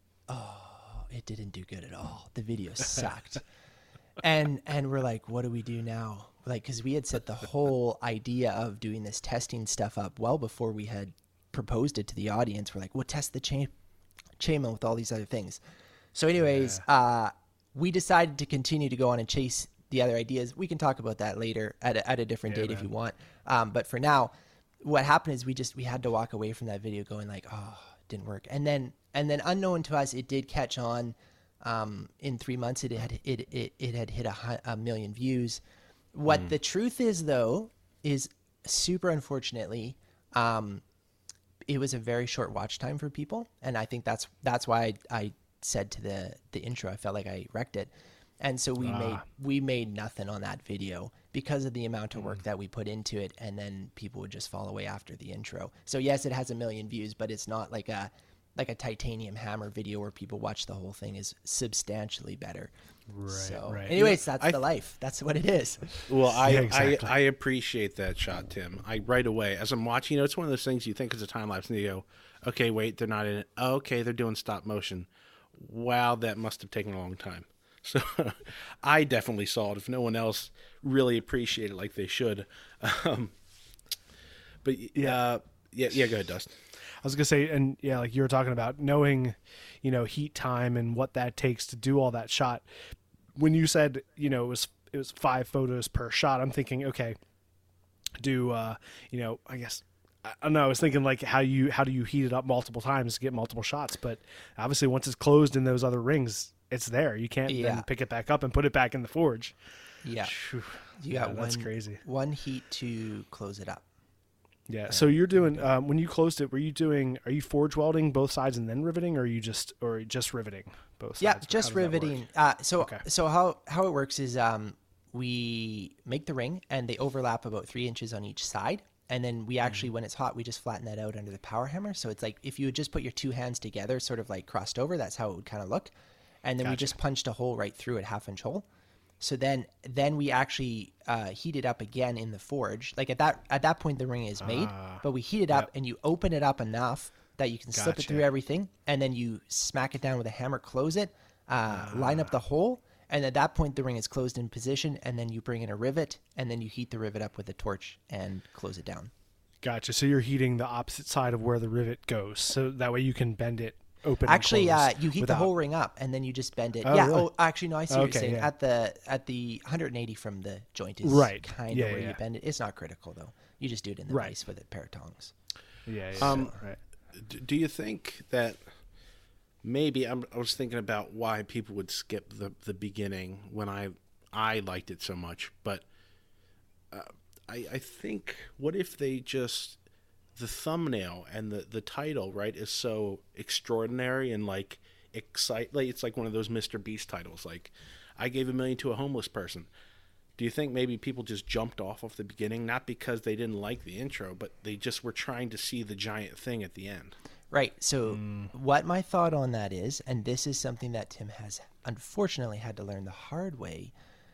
Oh, it didn't do good at all. The video sucked. and and we're like, what do we do now? Like, because we had set the whole idea of doing this testing stuff up well before we had proposed it to the audience. We're like, we'll test the chain chainmail with all these other things. So anyways, yeah. uh, we decided to continue to go on and chase the other ideas. We can talk about that later at a, at a different Yeah, date man. if you want. Um, but for now, what happened is we just we had to walk away from that video going like, oh, it didn't work. And then and then unknown to us, it did catch on. Um, in three months, it had it it, it had hit a, hu- a million views. What Mm. the truth is, though, is super unfortunately, um, it was a very short watch time for people, and I think that's that's why I, I said to the the intro, I felt like I wrecked it, and so we Ah. made we made nothing on that video because of the amount of Mm. work that we put into it, and then people would just fall away after the intro. So yes, it has a million views, but it's not like a like a titanium hammer video where people watch the whole thing. Is substantially better. Right, So, right. anyways, that's I- the life. That's what it is. Well, I, Yeah, exactly. I I appreciate that shot, Tim. I right away as I'm watching, you know, it's one of those things you think is a time lapse, and you go, "Okay, wait, they're not in it. Oh, okay, they're doing stop motion. Wow, that must have taken a long time." So I definitely saw it. If no one else really appreciated it like they should, um, but yeah, uh, yeah, yeah. Go ahead, Dust. I was gonna say, and yeah, like you were talking about knowing, you know, heat time and what that takes to do all that shot. When you said, you know, it was it was five photos per shot, I'm thinking, okay, do uh, you know, I guess I don't know. I was thinking like how you how do you heat it up multiple times to get multiple shots? But obviously, once it's closed in those other rings, it's there. You can't Yeah. then pick it back up and put it back in the forge. Yeah, Phew. you Yeah, got that's one crazy. one heat to close it up. Yeah. So you're doing um, when you closed it, were you doing? Are you forge welding both sides and then riveting, or are you just or just riveting both sides? Yeah, How just does that work? riveting. Uh, so Okay. so how how it works is um, we make the ring and they overlap about three inches on each side, and then we actually, when it's hot, we just flatten that out under the power hammer. So it's like if you would just put your two hands together, sort of like crossed over. That's how it would kind of look, and then we Gotcha. just punched a hole right through it, half inch hole. So then, then we actually uh, heat it up again in the forge. Like at that at that point, the ring is made, Ah, but we heat it up yep. and you open it up enough that you can slip it Gotcha. through everything, and then you smack it down with a hammer, close it, uh, line Ah. up the hole, and at that point, the ring is closed in position, and then you bring in a rivet, and then you heat the rivet up with a torch and close it down. Gotcha. So you're heating the opposite side of where the rivet goes, so that way you can bend it open. Actually, and uh, close you heat without... the whole ring up, and then you just bend it. Oh, yeah. really? Oh, actually, no. I see what Okay, you're saying. yeah. At the at the one hundred eighty from the joint is Right. kind of Yeah, where yeah. you bend it. It's not critical though. You just do it in the Right. vise with a pair of tongs. Yeah. yeah Um, right. D- do you think that maybe I'm, I was thinking about why people would skip the the beginning when I I liked it so much, but uh, I I think what if they just the thumbnail and the the title, right, is so extraordinary and like excite like it's like one of those Mister Beast titles, like I gave a million to a homeless person. Do you think maybe people just jumped off of the beginning, not because they didn't like the intro, but they just were trying to see the giant thing at the end? Right. So Mm. what my thought on that is, and this is something that Tim has unfortunately had to learn the hard way,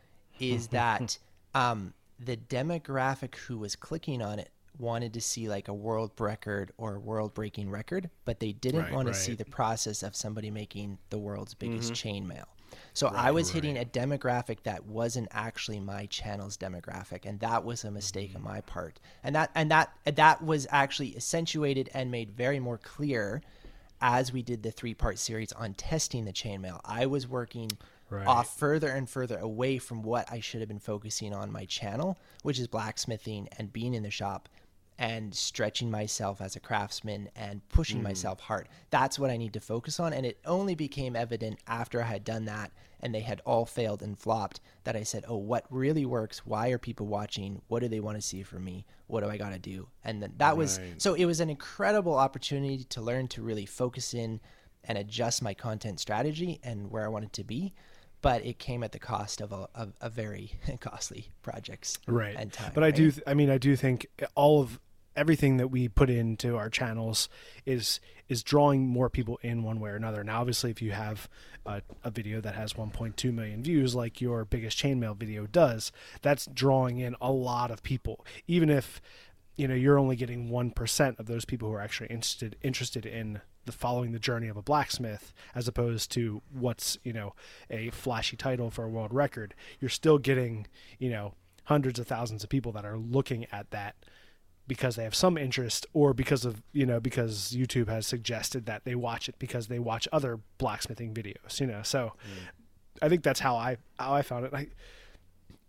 is that um, the demographic who was clicking on it wanted to see like a world record or a world breaking record, but they didn't Right, want to right. see the process of somebody making the world's biggest Mm-hmm. chainmail. So I was hitting a demographic that wasn't actually my channel's demographic, and that was a mistake Mm-hmm. on my part. And that and that that was actually accentuated and made very more clear as we did the three-part series on testing the chainmail. I was working Right. off further and further away from what I should have been focusing on my channel, which is blacksmithing and being in the shop and stretching myself as a craftsman and pushing myself hard. That's what I need to focus on. And it only became evident after I had done that and they had all failed and flopped that I said, oh, what really works? Why are people watching? What do they want to see from me? What do I got to do? And then that was, Right. so it was an incredible opportunity to learn to really focus in and adjust my content strategy and where I wanted to be. But it came at the cost of a, of a very costly projects Right. and time. But I right? do. Th- I mean, I do think all of everything that we put into our channels is is drawing more people in one way or another. Now, obviously, if you have a, a video that has one point two million views, like your biggest chainmail video does, that's drawing in a lot of people. Even if you know you're only getting one percent of those people who are actually interested interested in the following the journey of a blacksmith, as opposed to what's you know a flashy title for a world record, you're still getting you know hundreds of thousands of people that are looking at that because they have some interest, or because of you know because YouTube has suggested that they watch it because they watch other blacksmithing videos. You know, so I think that's how I how I found it. I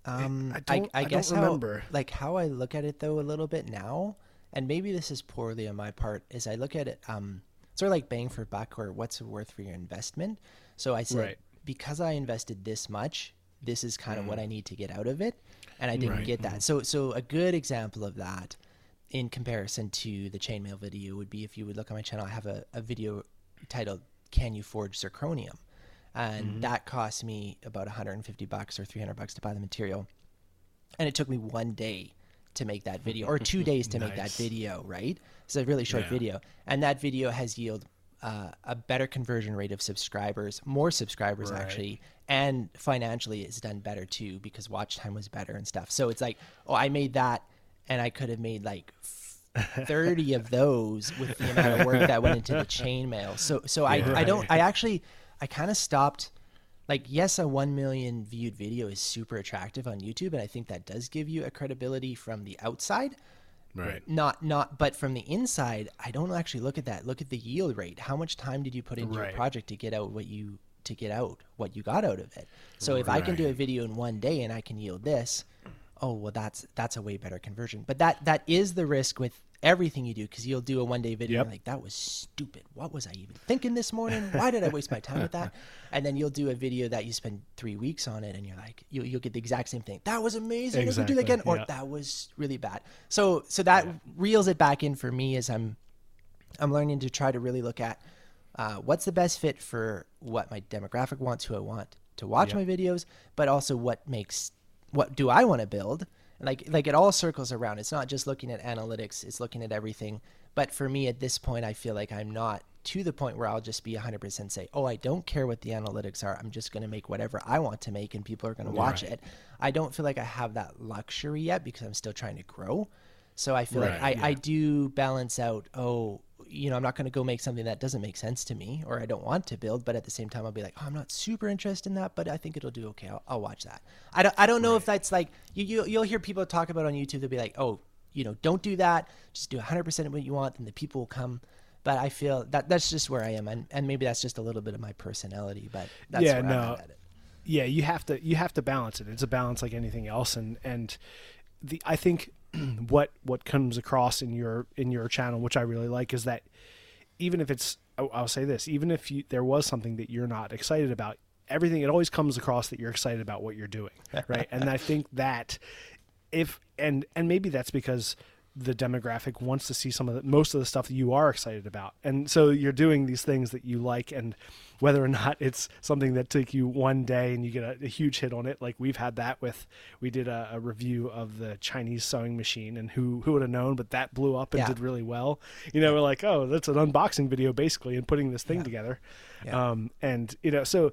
Um, I I, don't- I, I don't guess remember. how, like how I look at it though a little bit now, and maybe this is poorly on my part, is I look at it um, sort of like bang for buck or what's it worth for your investment. So I said, Right. because I invested this much, this is kind of what I need to get out of it. And I didn't Right. get that. So, so a good example of that in comparison to the chainmail video would be if you would look on my channel, I have a, a video titled, Can You Forge Zirconium? And Mm-hmm. that cost me about one hundred fifty bucks or three hundred bucks to buy the material. And it took me one day to make that video, or two days to make that Nice. video, right? It's a really short Yeah. video. And that video has yielded uh, a better conversion rate of subscribers, more subscribers Right. actually, and financially it's done better too because watch time was better and stuff. So it's like, oh, I made that and I could have made like thirty of those with the amount of work that went into the chainmail. So so I, I don't, I actually, I kind of stopped. Like, yes, a one million viewed video is super attractive on YouTube, and I think that does give you a credibility from the outside. Right. Not, not, but from the inside, I don't actually look at that. Look at the yield rate. How much time did you put into Right. your project to get out what you to get out what you got out of it? So if I can do a video in one day and I can yield this, oh well, that's that's a way better conversion. But that that is the risk with everything you do, because you'll do a one day video Yep. and you're like, that was stupid. What was I even thinking this morning? Why did I waste my time with that? And then you'll do a video that you spend three weeks on it and you're like, you, you'll get the exact same thing. That was amazing. Let's do Exactly, that again. Or yeah. that was really bad. So so that reels it back in for me as I'm I'm learning to try to really look at uh, what's the best fit for what my demographic wants, who I want to watch Yeah. my videos, but also what makes, what do I want to build? Like, like it all circles around. It's not just looking at analytics, it's looking at everything. But for me at this point, I feel like I'm not to the point where I'll just be one hundred percent say, oh, I don't care what the analytics are. I'm just going to make whatever I want to make and people are going to watch it. I don't feel like I have that luxury yet because I'm still trying to grow. So I feel like I, Right, I do balance out, oh, you know, I'm not going to go make something that doesn't make sense to me or I don't want to build, but at the same time, I'll be like, oh, I'm not super interested in that, but I think it'll do okay. I'll, I'll watch that. I don't, I don't know if that's like, you, you, you'll hear people talk about on YouTube, they'll be like, oh, you know, don't do that. Just do one hundred percent of what you want and the people will come. But I feel that that's just where I am. And, and maybe that's just a little bit of my personality, but that's Yeah, where no. I'm at it. Yeah, you have to you have to balance it. It's a balance like anything else, and and the I think what what comes across in your in your channel, which I really like, is that even if it's I'll, I'll say this, even if you, there was something that you're not excited about, everything it always comes across that you're excited about what you're doing, right? And I think that if and and maybe that's because the demographic wants to see some of the most of the stuff that you are excited about, and so you're doing these things that you like, and whether or not it's something that took you one day and you get a, a huge hit on it, like we've had that with, we did a, a review of the Chinese sewing machine, and who who would have known, but that blew up and Yeah. did really well. You know, we're like, oh, that's an unboxing video basically, and putting this thing Yeah. together, Yeah. um, and you know, so,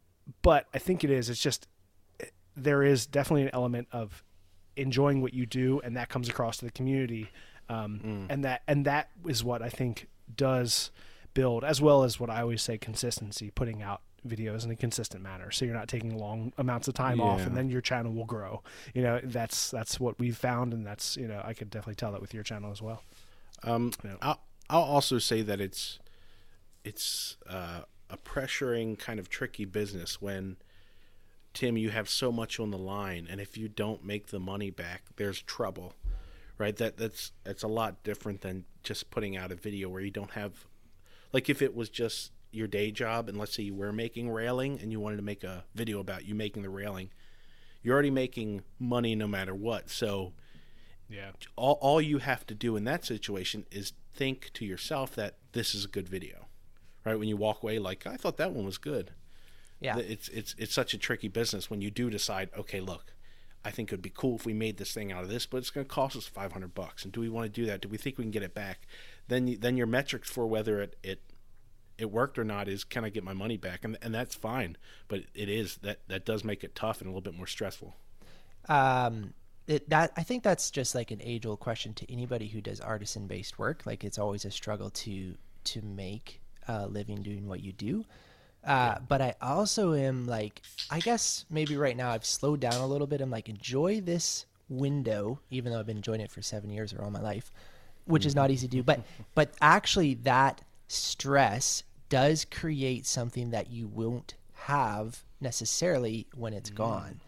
but I think it is, it's just there is definitely an element of enjoying what you do, and that comes across to the community, um, and that and that is what I think does build, as well as what I always say, consistency, putting out videos in a consistent manner, so you're not taking long amounts of time off, Yeah. and then your channel will grow. You know, that's that's what we've found, and that's, you know, I could definitely tell that with your channel as well. Um, Yeah. I'll, I'll also say that it's it's uh, a pressuring kind of tricky business when, Tim, you have so much on the line, and if you don't make the money back, there's trouble, right? That that's that's a lot different than just putting out a video where you don't have, like, if it was just your day job, and let's say you were making railing and you wanted to make a video about you making the railing, you're already making money no matter what. So Yeah. all all you have to do in that situation is think to yourself that this is a good video, right? When you walk away, like, I thought that one was good. Yeah. It's it's it's such a tricky business when you do decide, okay, look, I think it would be cool if we made this thing out of this, but it's going to cost us five hundred bucks. And do we want to do that? Do we think we can get it back? Then you, then your metrics for whether it, it it worked or not is, can I get my money back? And and that's fine, but it is that that does make it tough and a little bit more stressful. Um, it, that I think that's just like an age-old question to anybody who does artisan-based work. Like, it's always a struggle to to make a living doing what you do. Uh, but I also am like, I guess maybe right now I've slowed down a little bit. I'm like, enjoy this window, even though I've been enjoying it for seven years or all my life, which is not easy to do. But but actually, that stress does create something that you won't have necessarily when it's gone.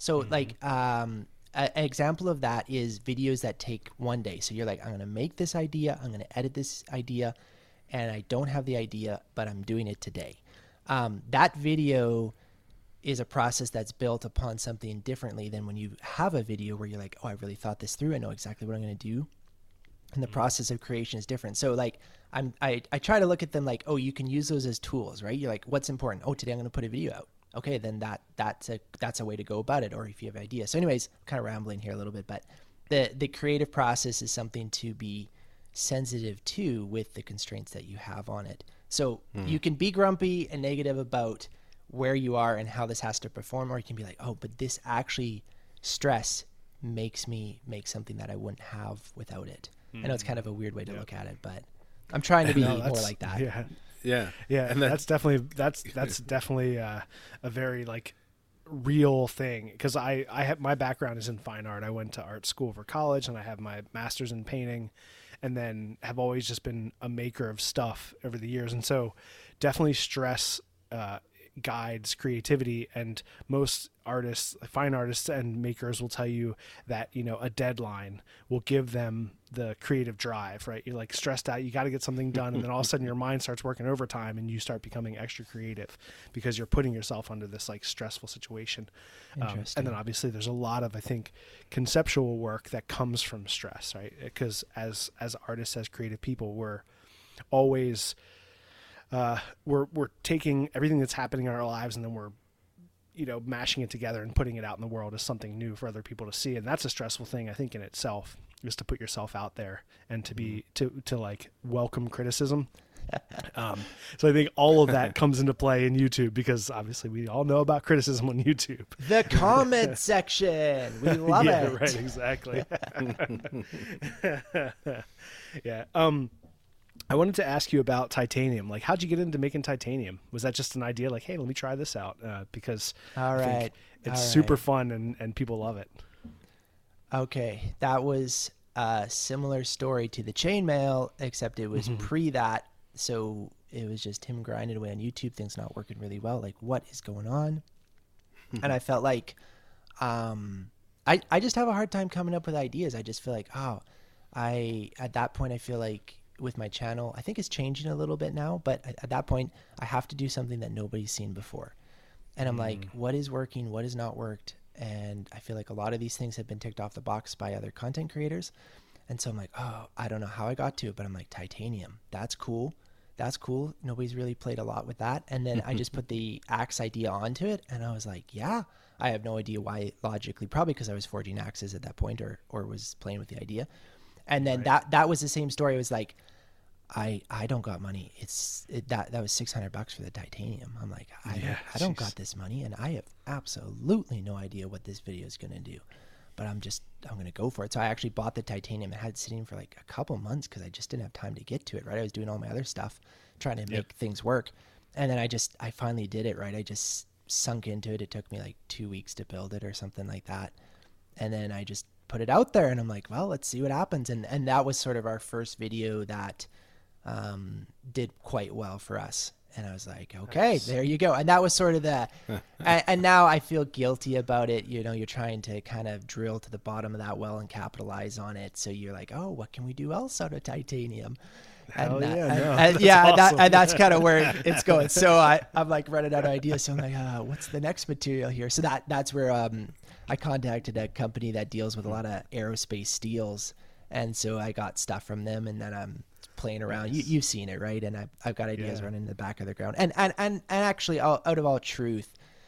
So mm-hmm. like um, a, an example of that is videos that take one day. So you're like, I'm going to make this idea, I'm going to edit this idea, and I don't have the idea, but I'm doing it today. Um, that video is a process that's built upon something differently than when you have a video where you're like, oh, I really thought this through. I know exactly what I'm going to do. And the process of creation is different. So like I'm, I, I try to look at them like, oh, you can use those as tools, right? You're like, what's important? Oh, today I'm going to put a video out. Okay, then that that's a that's a way to go about it. Or if you have ideas. So anyways, I'm kind of rambling here a little bit, but the the creative process is something to be sensitive to with the constraints that you have on it. So mm. you can be grumpy and negative about where you are and how this has to perform, or you can be like, oh, but this actually stress makes me make something that I wouldn't have without it. Mm. I know it's kind of a weird way to yeah. look at it, but I'm trying to be no, more like that. Yeah. Yeah. Yeah. And that's definitely, that's, that's definitely uh, a very like real thing. Cause I, I have, my background is in fine art. I went to art school for college and I have my master's in painting, and then have always just been a maker of stuff over the years. And so definitely stress, uh, guides creativity, and most artists, fine artists and makers will tell you that, you know, a deadline will give them the creative drive, right? You're like stressed out, you got to get something done, and then all of a sudden your mind starts working overtime and you start becoming extra creative because you're putting yourself under this like stressful situation. Um, and then obviously there's a lot of, I think, conceptual work that comes from stress, right? Because as as artists, as creative people, we're always Uh, we're we're taking everything that's happening in our lives, and then we're, you know, mashing it together and putting it out in the world as something new for other people to see. And that's a stressful thing, I think, in itself, is to put yourself out there and to be to to like welcome criticism. Um, so I think all of that comes into play in YouTube, because obviously we all know about criticism on YouTube. The comment section, we love yeah, it. Right, exactly. yeah. Um. I wanted to ask you about titanium. Like, how'd you get into making titanium? Was that just an idea like, hey, let me try this out? Uh, because All I right. think it's All super right. fun and, and people love it. Okay. That was a similar story to the chainmail, except it was mm-hmm. pre that. So it was just him grinding away on YouTube, things not working really well. Like, what is going on? And I felt like um, I, I just have a hard time coming up with ideas. I just feel like, oh, I at that point, I feel like, with my channel, I think it's changing a little bit now, but at, at that point I have to do something that nobody's seen before. And I'm mm. like, what is working? What has not worked? And I feel like a lot of these things have been ticked off the box by other content creators. And so I'm like, oh, I don't know how I got to it, but I'm like, titanium, that's cool. That's cool. Nobody's really played a lot with that. And then I just put the axe idea onto it. And I was like, yeah, I have no idea why logically, probably because I was forging axes at that point, or, or was playing with the idea. And then right. that, that was the same story. It was like, I, I don't got money. It's it, that, that was six hundred bucks for the titanium. I'm like, I, yeah, don't, I don't got this money, and I have absolutely no idea what this video is going to do, but I'm just, I'm going to go for it. So I actually bought the titanium and had it sitting for like a couple months, cause I just didn't have time to get to it. Right. I was doing all my other stuff, trying to make yep. things work. And then I just, I finally did it. Right. I just sunk into it. It took me like two weeks to build it or something like that. And then I just put it out there, and I'm like, well, let's see what happens. And, and that was sort of our first video that, um, did quite well for us. And I was like, okay, nice. There you go. And that was sort of the, and, and now I feel guilty about it. You know, you're trying to kind of drill to the bottom of that well and capitalize on it. So you're like, oh, what can we do else out of titanium? Hell and, yeah, uh, no, and, yeah, awesome. that, and that's kind of where it's going. So I, I'm like running out of ideas. So I'm like, uh, what's the next material here? So that, that's where, um, I contacted a company that deals with a lot of aerospace steels. And so I got stuff from them, and then I'm playing around. Nice. You, you've seen it, right? And I've, I've got ideas yeah. running in the back of the ground. And, and, and, and actually, all, out of all truth,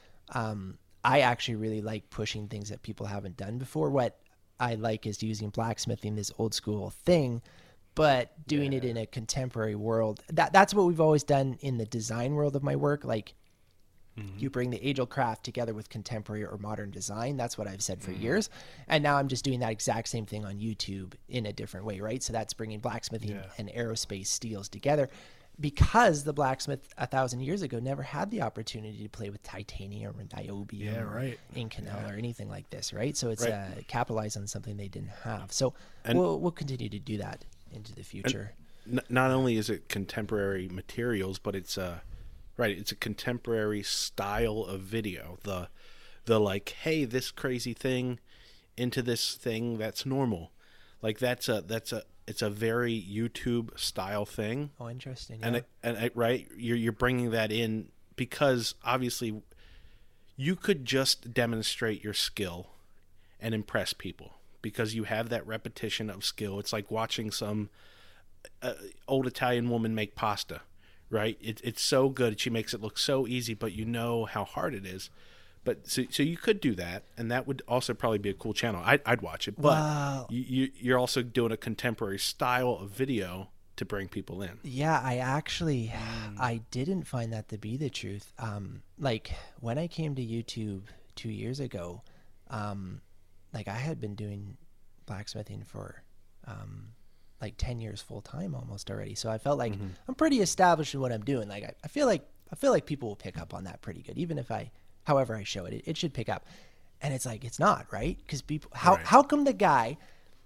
um, I actually really like pushing things that people haven't done before. What I like is using blacksmithing, this old school thing, but doing yeah. it in a contemporary world. That That's what we've always done in the design world of my work. Like, mm-hmm. you bring the age-old craft together with contemporary or modern design. That's what I've said for mm-hmm. years. And now I'm just doing that exact same thing on YouTube in a different way, right? So that's bringing blacksmithing yeah. and aerospace steels together, because the blacksmith a thousand years ago never had the opportunity to play with titanium or niobium yeah, right. or Inconel yeah. or anything like this, right? So it's right. uh, capitalize on something they didn't have. So and, we'll we'll continue to do that into the future. N- not only is it contemporary materials, but it's uh right, it's a contemporary style of video. The the like, hey, this crazy thing into this thing that's normal. Like that's a that's a it's a very YouTube style thing. Oh, interesting. Yeah. And it, and it, right, you're you're bringing that in because obviously you could just demonstrate your skill and impress people because you have that repetition of skill. It's like watching some uh, old Italian woman make pasta, right? It, it's so good. She makes it look so easy, but you know how hard it is. But so, so you could do that, and that would also probably be a cool channel. I'd, I'd watch it. But Wow. you, you, you're also doing a contemporary style of video to bring people in. Yeah, I actually, I didn't find that to be the truth. Um, like when I came to YouTube two years ago, um, like I had been doing blacksmithing for um, like ten years full time almost already. So I felt like Mm-hmm. I'm pretty established in what I'm doing. Like I, I feel like I feel like people will pick up on that pretty good, even if I, however I show it, it, it should pick up. And it's like it's not right because people. How Right. how come the guy,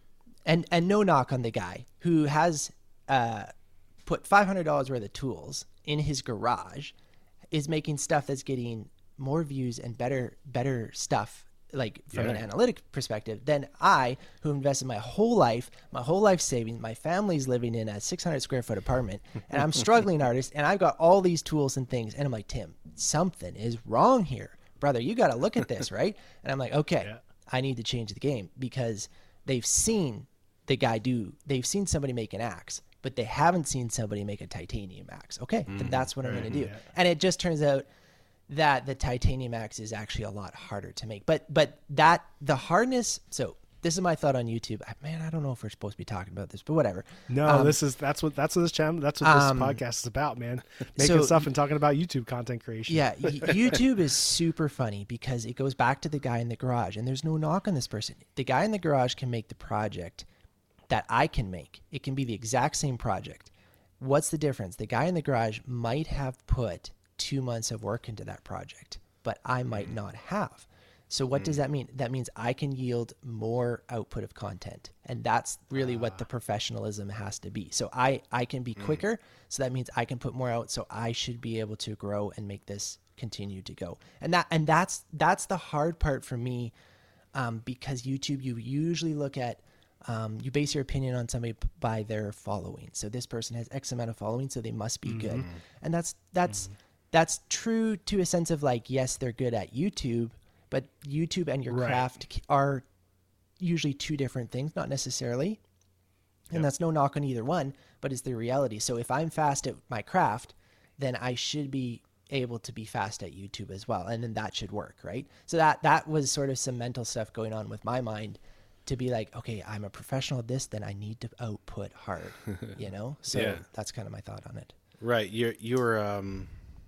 and and no knock on the guy who has uh, put five hundred dollars worth of tools in his garage, is making stuff that's getting more views and better better stuff, like from Yeah. an analytic perspective, than I, who invested my whole life, my whole life savings, my family's living in a six hundred square foot apartment, and I'm struggling artist, and I've got all these tools and things, and I'm like, Tim, something is wrong here, brother. You got to look at this, right? And I'm like, okay, Yeah. I need to change the game because they've seen the guy do, they've seen somebody make an axe, but they haven't seen somebody make a titanium axe. Okay, then that's what I'm going to do. And it just turns out that the titanium axe is actually a lot harder to make. But but that the hardness. So this is my thought on YouTube. Man, I don't know if we're supposed to be talking about this, but whatever. No, Um, this is that's what that's what this channel that's what this um, podcast is about, man. Making so- stuff and talking about YouTube content creation. Yeah, y- YouTube is super funny because it goes back to the guy in the garage, and there's no knock on this person. The guy in the garage can make the project that I can make. It can be the exact same project. What's the difference? The guy in the garage might have put two months of work into that project, but I might not have. So what does that mean? That means I can yield more output of content. And that's really what the professionalism has to be. So I, I can be quicker. So that means I can put more out. So I should be able to grow and make this continue to go. And that, and that's, that's the hard part for me. Um, because YouTube, you usually look at, um, you base your opinion on somebody p- by their following. So this person has X amount of following, so they must be good. And that's, that's, that's true to a sense of like, yes, they're good at YouTube, but YouTube and your Right. craft c- are usually two different things, not necessarily. And that's no knock on either one, but it's the reality. So if I'm fast at my craft, then I should be able to be fast at YouTube as well. And then that should work, right? So that that was sort of some mental stuff going on with my mind to be like, okay, I'm a professional at this, then I need to output hard, you know? So Yeah. that's kind of my thought on it. Right. Your your um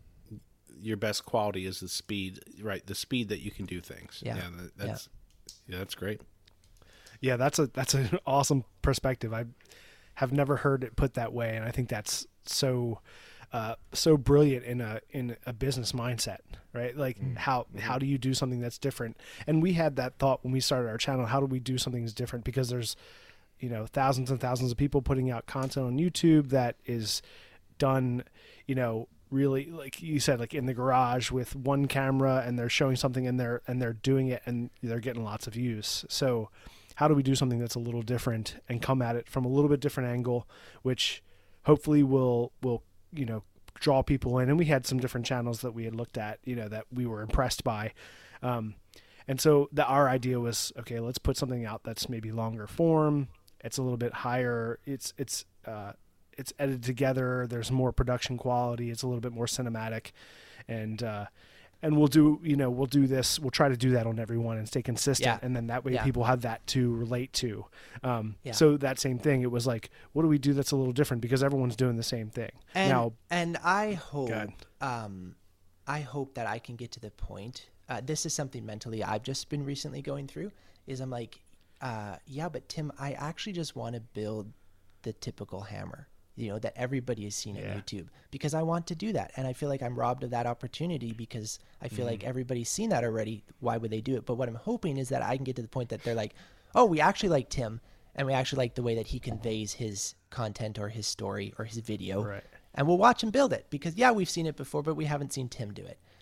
your best quality is the speed, right? The speed that you can do things. Yeah. that, that's yeah. that's great. Yeah, that's a that's an awesome perspective. I have never heard it put that way, and I think that's so uh, so brilliant in a in a business mindset, right? Like how how do you do something that's different? And we had that thought when we started our channel. How do we do something that's different? Because there's you know thousands and thousands of people putting out content on YouTube that is done, you know, really like you said, like in the garage with one camera, and they're showing something and they're and they're doing it and they're getting lots of views. So how do we do something that's a little different and come at it from a little bit different angle, which hopefully will will you know draw people in? And we had some different channels that we had looked at, you know, that we were impressed by. Um, and so the, our idea was, okay, let's put something out that's maybe longer form. It's a little bit higher. It's it's uh, it's edited together. There's more production quality. It's a little bit more cinematic, and uh, and we'll do you know we'll do this. We'll try to do that on everyone and stay consistent. Yeah. And then that way Yeah. people have that to relate to. Um, Yeah. So that same thing. It was like, what do we do that's a little different because everyone's doing the same thing And, now? and I hope, ahead. um, I hope that I can get to the point. Uh, this is something mentally I've just been recently going through. Is I'm like, uh, yeah, but Tim, I actually just want to build the typical hammer, you know, that everybody has seen Yeah. on YouTube, because I want to do that, and I feel like I'm robbed of that opportunity because I feel like everybody's seen that already. Why would they do it? But what I'm hoping is that I can get to the point that they're like, oh, we actually like Tim, and we actually like the way that he conveys his content or his story or his video. Right. And we'll watch him build it because, yeah, we've seen it before, but we haven't seen Tim do it.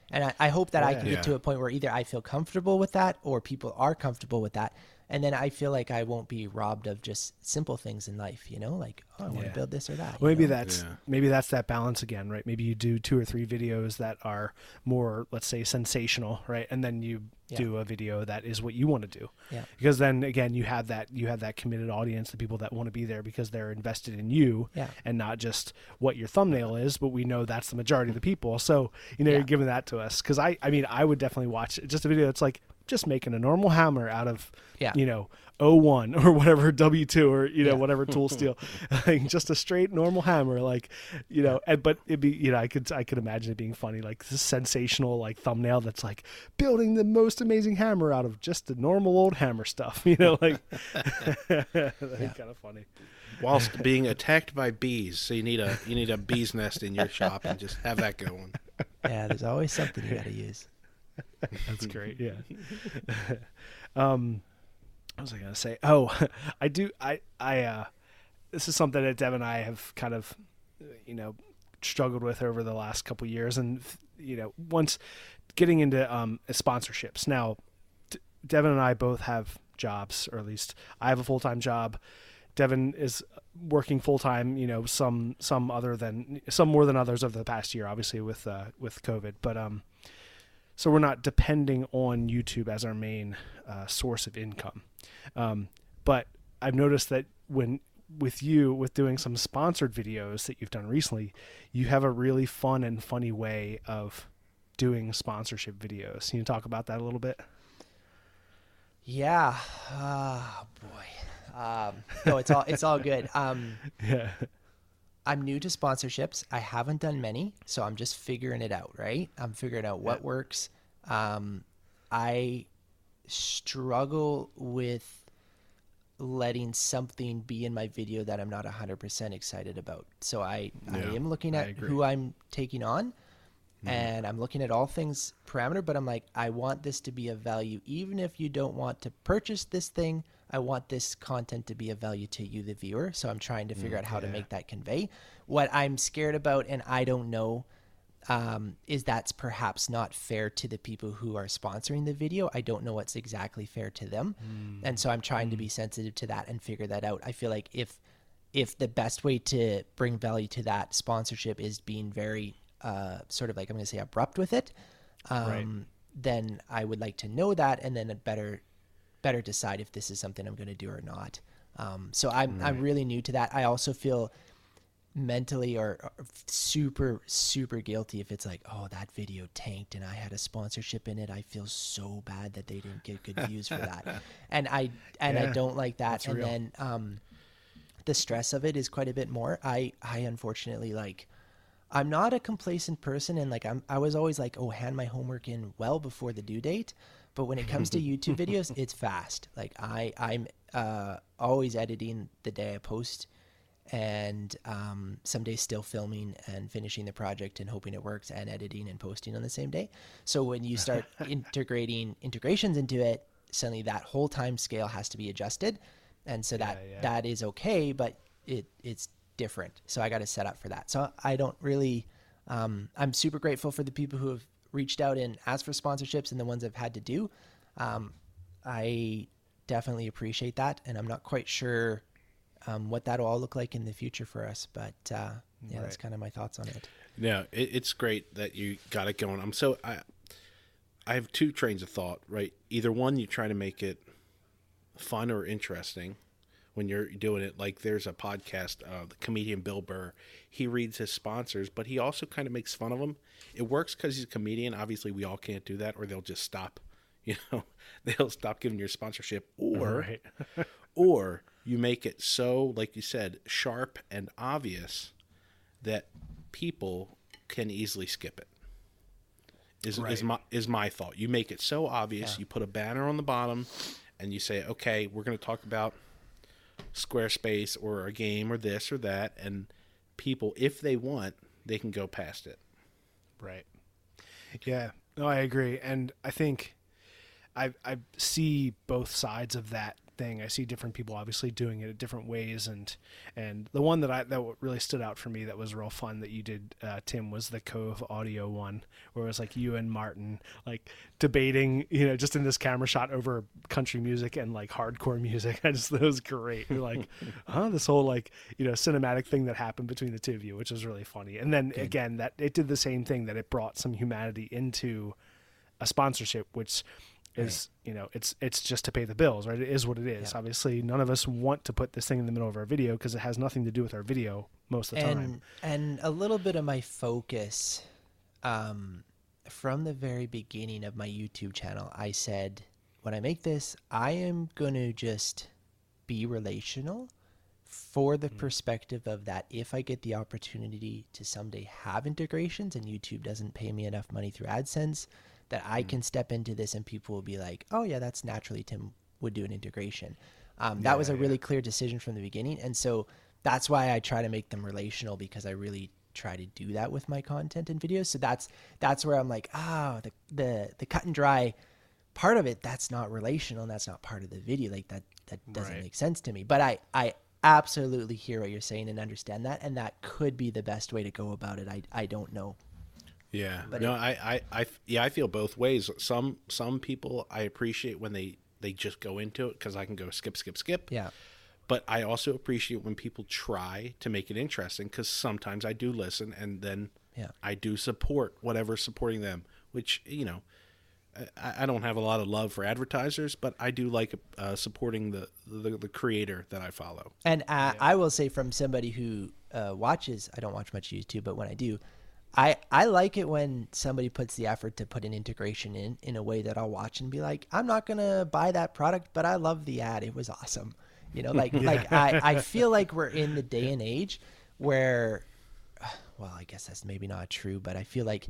And I, I hope that I Yeah. can get to Yeah. a point where either I feel comfortable with that or people are comfortable with that. And then I feel like I won't be robbed of just simple things in life, you know, like, oh, I want Yeah. to build this or that. Well, you maybe know? that's Yeah. maybe that's that balance again, right? Maybe you do two or three videos that are more, let's say, sensational, right? And then you Yeah. do a video that is what you want to do. Yeah. Because then again, you have that you have that committed audience, the people that want to be there because they're invested in you, Yeah. and not just what your thumbnail is. But we know that's the majority of the people. So you know, Yeah. you're giving that to us because I, I mean, I would definitely watch just a video that's like just making a normal hammer out of, Yeah. you know, O one or whatever W two or you know Yeah. whatever tool steel, like just a straight normal hammer, like you know. And but it'd be you know I could I could imagine it being funny, like this sensational like thumbnail that's like building the most amazing hammer out of just the normal old hammer stuff, you know, like that'd be kind of funny. Whilst being attacked by bees, so you need a you need a bee's nest in your shop and just have that going. Yeah, there's always something you got to use. That's great. Yeah. um, what was I gonna say? Oh, I do. I I uh, this is something that Dev and I have kind of, you know, struggled with over the last couple of years, and you know, once getting into um sponsorships. Now, D- Devin and I both have jobs, or at least I have a full time job. Devin is working full time. You know, some some other than some more than others over the past year, obviously with uh, with COVID, but um. So we're not depending on YouTube as our main uh, source of income. Um, but I've noticed that when with you, with doing some sponsored videos that you've done recently, you have a really fun and funny way of doing sponsorship videos. Can you talk about that a little bit? Yeah. Oh, boy. Um, no, it's all, it's all good. Um, Yeah. I'm new to sponsorships. I haven't done many, so I'm just figuring it out, right? I'm figuring out what works. Um, I struggle with letting something be in my video that I'm not one hundred percent excited about. So I, I Yeah, am looking I at agree. who I'm taking on, and I'm looking at all things parameter, but I'm like, I want this to be of value. Even if you don't want to purchase this thing, I want this content to be of value to you, the viewer. So I'm trying to figure out how to yeah. make that convey. What I'm scared about, and I don't know, um, is that's perhaps not fair to the people who are sponsoring the video. I don't know what's exactly fair to them. And so I'm trying to be sensitive to that and figure that out. I feel like if, if the best way to bring value to that sponsorship is being very, uh, sort of like, I'm going to say abrupt with it, um, Right. then I would like to know that, and then a better, better decide if this is something I'm going to do or not. Um, so I'm, I'm really new to that. I also feel mentally or, or super, super guilty if it's like, oh, that video tanked and I had a sponsorship in it. I feel so bad that they didn't get good views for that. And I, and I Yeah, don't like that. that's And real. then, um, the stress of it is quite a bit more. I, I unfortunately like, I'm not a complacent person, and like I'm I was always like, oh, hand my homework in well before the due date. But when it comes to YouTube videos, it's fast. Like I I'm uh, always editing the day I post, and um, some days still filming and finishing the project and hoping it works, and editing and posting on the same day. So when you start integrating integrations into it, suddenly that whole time scale has to be adjusted, and so that yeah. that is okay, but it it's different. So I got to set up for that. So I don't really, um, I'm super grateful for the people who have reached out and asked for sponsorships and the ones I've had to do. Um, I definitely appreciate that. And I'm not quite sure um, what that'll all look like in the future for us, but uh, yeah, that's Right. kind of my thoughts on it. Yeah, it, it's great that you got it going. I'm so I, I have two trains of thought. Right, either one, you try to make it fun or interesting when you're doing it. Like there's a podcast, uh, the comedian Bill Burr. He reads his sponsors, but he also kind of makes fun of them. It works because he's a comedian. Obviously, we all can't do that, or they'll just stop. You know, they'll stop giving your sponsorship, or Right. or you make it so, like you said, sharp and obvious that people can easily skip it. Is is Right. my is my thought. You make it so obvious. You put a banner on the bottom, and you say, "Okay, we're going to talk about Squarespace or a game or this or that," and people, if they want, they can go past it. Right. Yeah. No, I agree, and I think I I see both sides of that thing. I see different people obviously doing it in different ways, and and the one that I that really stood out for me that was real fun that you did, uh, Tim, was the Cove Audio one, where it was like you and Martin like debating, you know, just in this camera shot over country music and like hardcore music. I just thought it was great. You're like, huh, this whole like, you know, cinematic thing that happened between the two of you, which was really funny. And then Good. again, that it did the same thing, that it brought some humanity into a sponsorship, which is, right. you know, it's it's just to pay the bills, right? It is what it is. Yeah. Obviously, none of us want to put this thing in the middle of our video because it has nothing to do with our video most of the and, time. And a little bit of my focus, um, from the very beginning of my YouTube channel, I said, when I make this, I am going to just be relational for the mm-hmm. perspective of that if I get the opportunity to someday have integrations and YouTube doesn't pay me enough money through AdSense, that I can step into this and people will be like, oh yeah, that's naturally Tim would do an integration. Um, that yeah, was a really yeah. clear decision from the beginning. And so that's why I try to make them relational, because I really try to do that with my content and videos. So that's, that's where I'm like, ah, oh, the, the, the cut and dry part of it, that's not relational. And that's not part of the video. Like that, that doesn't right. make sense to me, but I, I absolutely hear what you're saying and understand that. And that could be the best way to go about it. I, I don't know. Yeah, but no, it, I, I, I, yeah, I feel both ways. Some, some people I appreciate when they, they just go into it because I can go skip, skip, skip. Yeah. But I also appreciate when people try to make it interesting, because sometimes I do listen and then yeah. I do support whatever's supporting them, which, you know, I, I don't have a lot of love for advertisers, but I do like uh, supporting the, the, the creator that I follow. And uh, yeah. I will say, from somebody who uh, watches, I don't watch much YouTube, but when I do, I, I like it when somebody puts the effort to put an integration in, in a way that I'll watch and be like, I'm not going to buy that product, but I love the ad. It was awesome. You know, like, yeah. like I, I feel like we're in the day and age where, well, I guess that's maybe not true, but I feel like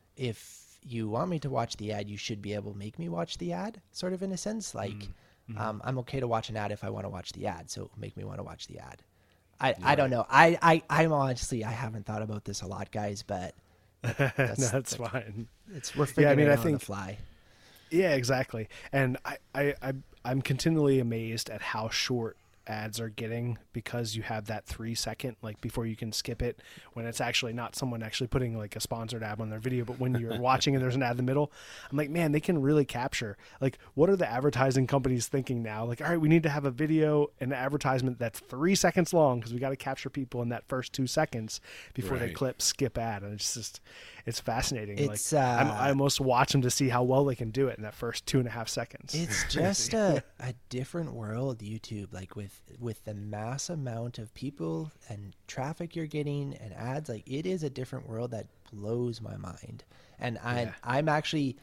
if you want me to watch the ad, you should be able to make me watch the ad, sort of in a sense. Like, mm-hmm. um, I'm okay to watch an ad if I want to watch the ad. So make me want to watch the ad. I, yeah. I don't know. I, I, I'm honestly, I haven't thought about this a lot, guys, but that's, no, that's, that's fine. It's, we're figuring yeah, I mean, it I out think, on the fly. Yeah, exactly. And I, I, I, I'm continually amazed at how short ads are getting, because you have that three second, like before you can skip it, when it's actually not someone actually putting like a sponsored ad on their video, but when you're watching and there's an ad in the middle, I'm like, man, they can really capture, like, what are the advertising companies thinking now? Like, all right, we need to have a video and an advertisement that's three seconds long because we got to capture people in that first two seconds before right. they clip skip ad. And it's just, it's fascinating. It's, like, uh, I'm, I almost watch them to see how well they can do it in that first two and a half seconds. It's just a, a different world, YouTube, like with, with the mass amount of people and traffic you're getting and ads, like it is a different world that blows my mind. And I'm, yeah. I'm actually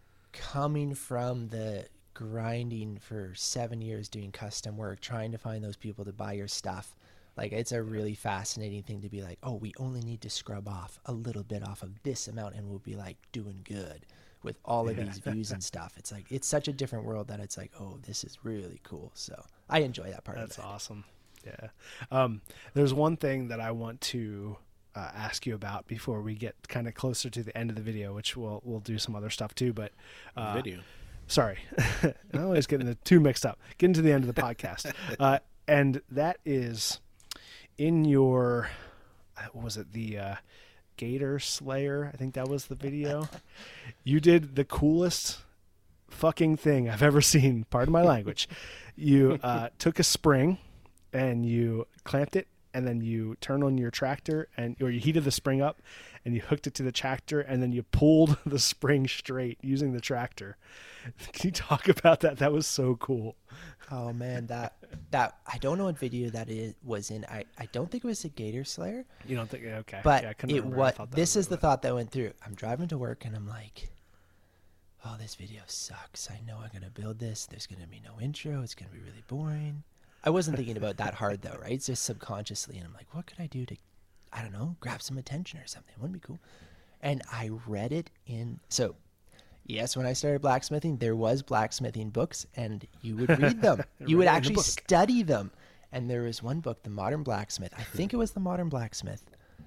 coming from the grinding for seven years doing custom work, trying to find those people to buy your stuff. Like, it's a really fascinating thing to be like, oh, we only need to scrub off a little bit off of this amount and we'll be like doing good with all of yeah. these views and stuff. It's like, it's such a different world that it's like, oh, this is really cool. So I enjoy that part That's of it. That's awesome. Yeah. Um, there's one thing that I want to uh, ask you about before we get kind of closer to the end of the video, which we'll, we'll do some other stuff too, but uh, video. Sorry. I'm always getting the two mixed up. Getting to the end of the podcast. Uh, and that is in your, what was it? The, uh, Gator Slayer, I think that was the video. You did the coolest fucking thing I've ever seen. Pardon my language. You uh, took a spring and you clamped it, and then you turned on your tractor, and or you heated the spring up, and you hooked it to the tractor, and then you pulled the spring straight using the tractor. Can you talk about that? That was so cool. Oh man, that that I don't know what video that it was in. I, I don't think it was a Gator Slayer. You don't think? Okay, but yeah, it what this is the thought that went through. I'm driving to work and I'm like, oh, this video sucks. I know I'm gonna build this. There's gonna be no intro. It's gonna be really boring. I wasn't thinking about that hard though, right? It's just subconsciously, and I'm like, what could I do to, I don't know, grab some attention or something? Wouldn't it be cool? And I read it in so. Yes, when I started blacksmithing, there was blacksmithing books, and you would read them. You would actually study them. And there was one book, The Modern Blacksmith. I think it was The Modern Blacksmith.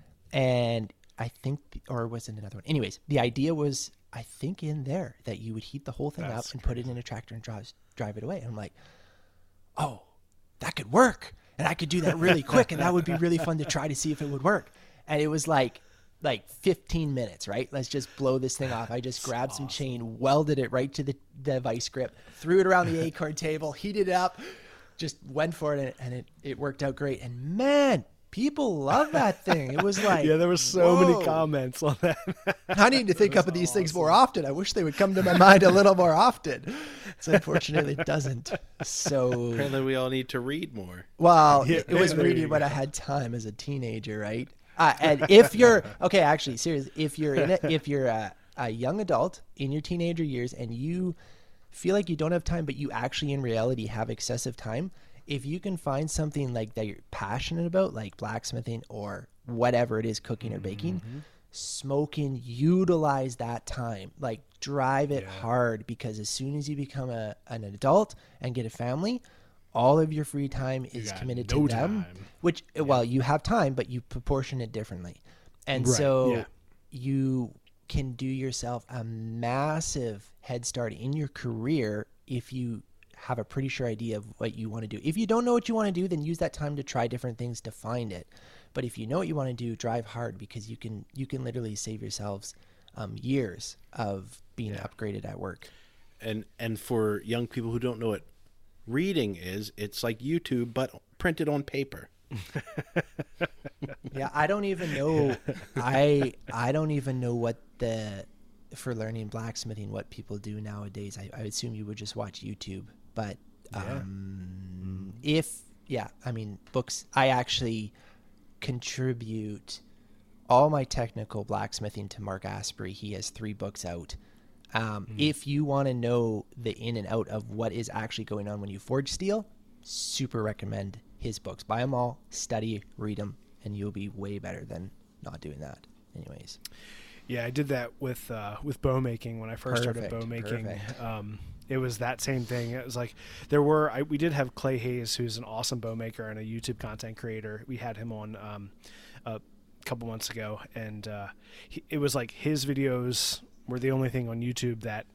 And I think, or was it another one? Anyways, the idea was, I think in there, that you would heat the whole thing That's up and crazy. put it in a tractor and drive, drive it away. And I'm like, oh, that could work. And I could do that really quick. And that would be really fun to try to see if it would work. And it was like, like fifteen minutes, right? Let's just blow this thing off. I just grabbed awesome. some chain, welded it right to the, the vice grip, threw it around the acorn table, heated it up, just went for it. And it, it worked out great. And man, people love that thing. It was like, yeah, there were so whoa. many comments on that. I need to think up of these awesome. things more often. I wish they would come to my mind a little more often. So unfortunately it doesn't. So apparently we all need to read more. Well, yeah, it, it was reading when I had time as a teenager, right? Uh, and if you're okay, actually, seriously, if you're in a, if you're a, a young adult in your teenager years and you feel like you don't have time, but you actually in reality have excessive time, if you can find something like that you're passionate about, like blacksmithing or whatever it is, cooking or baking, mm-hmm. smoking, utilize that time, like drive it yeah. hard, because as soon as you become a an adult and get a family, all of your free time is committed no to them, time. which, yeah. well, you have time, but you proportion it differently. And right. so yeah. you can do yourself a massive head start in your career if you have a pretty sure idea of what you want to do. If you don't know what you want to do, then use that time to try different things to find it. But if you know what you want to do, drive hard, because you can you can literally save yourselves um, years of being yeah. upgraded at work. And and for young people who don't know what reading is, it's like YouTube but printed on paper. Yeah, I don't even know. I I don't even know what the for learning blacksmithing what people do nowadays. I, I assume you would just watch YouTube. But um, yeah. if yeah, I mean books. I actually contribute all my technical blacksmithing to Mark Asprey. He has three books out. Um, mm. If you want to know the in and out of what is actually going on when you forge steel, super recommend his books. Buy them all, study, read them, and you'll be way better than not doing that. Anyways. Yeah, I did that with uh, with bow making when I first Perfect, started bow making. perfect. Um, it was that same thing. It was like there were I, we did have Clay Hayes, who's an awesome bow maker and a YouTube content creator. We had him on um, a couple months ago, and uh, he, it was like his videos were the only thing on YouTube that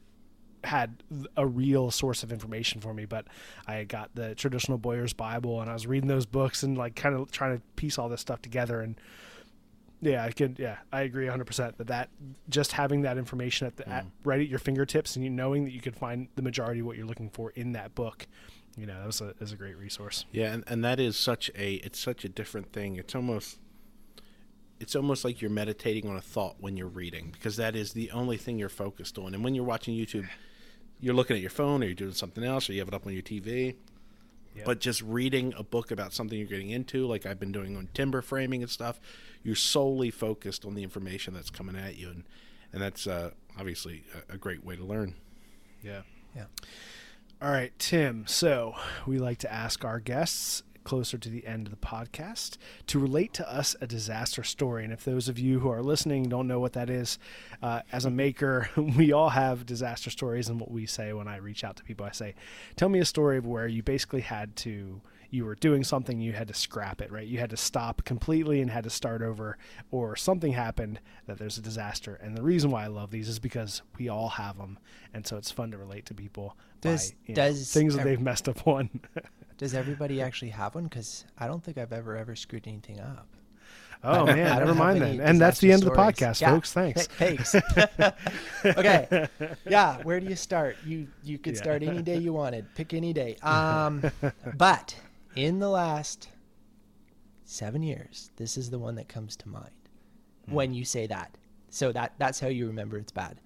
had a real source of information for me. But I got the Traditional Boyer's Bible, and I was reading those books and like kind of trying to piece all this stuff together. And yeah, I could. Yeah, I agree one hundred percent that that just having that information at the mm. at, right at your fingertips, and you knowing that you could find the majority of what you're looking for in that book, you know, that was a is a great resource. Yeah, and, and that is such a it's such a different thing. It's almost it's almost like you're meditating on a thought when you're reading, because that is the only thing you're focused on. And when you're watching YouTube, you're looking at your phone, or you're doing something else, or you have it up on your T V. Yep. But just reading a book about something you're getting into, like I've been doing on timber framing and stuff, you're solely focused on the information that's coming at you, and and that's uh, obviously a, a great way to learn. Yeah. Yeah. All right, Tim. So we like to ask our guests closer to the end of the podcast to relate to us a disaster story. And if those of you who are listening don't know what that is, uh, as a maker, we all have disaster stories. And what we say when I reach out to people, I say, tell me a story of where you basically had to, you were doing something, you had to scrap it, right? You had to stop completely and had to start over, or something happened that there's a disaster. And the reason why I love these is because we all have them. And so it's fun to relate to people does, by you does know, things that every, they've messed up on. Does everybody actually have one? Because I don't think I've ever, ever screwed anything up. Oh, man, never mind then. And that's the end stories. of the podcast, yeah. folks. Thanks. Thanks. Okay. Yeah, where do you start? You you could Yeah. start any day you wanted. Pick any day. Um, but in the last seven years, this is the one that comes to mind mm. when you say that. So that that's how you remember it's bad.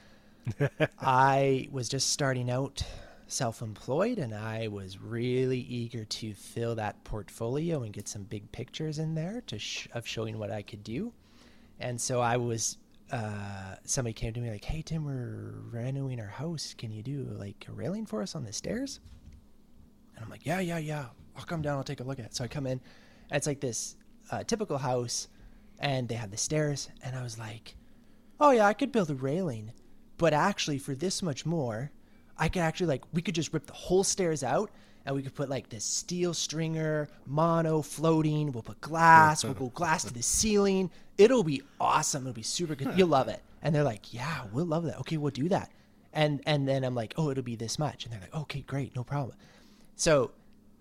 I was just starting out self-employed, and I was really eager to fill that portfolio and get some big pictures in there to sh- of showing what I could do. And so I was uh somebody came to me like, hey Tim, we're renovating our house, can you do like a railing for us on the stairs? And I'm like, yeah yeah yeah I'll come down, I'll take a look at it. So I come in, and it's like this uh, typical house, and they have the stairs, and I was like, oh yeah, I could build a railing, but actually for this much more I could actually, like, we could just rip the whole stairs out, and we could put like this steel stringer, mono floating. We'll put glass. We'll go glass to the ceiling. It'll be awesome. It'll be super good. You'll love it. And they're like, yeah, we'll love that. Okay, we'll do that. And and then I'm like, oh, it'll be this much. And they're like, okay, great, no problem. So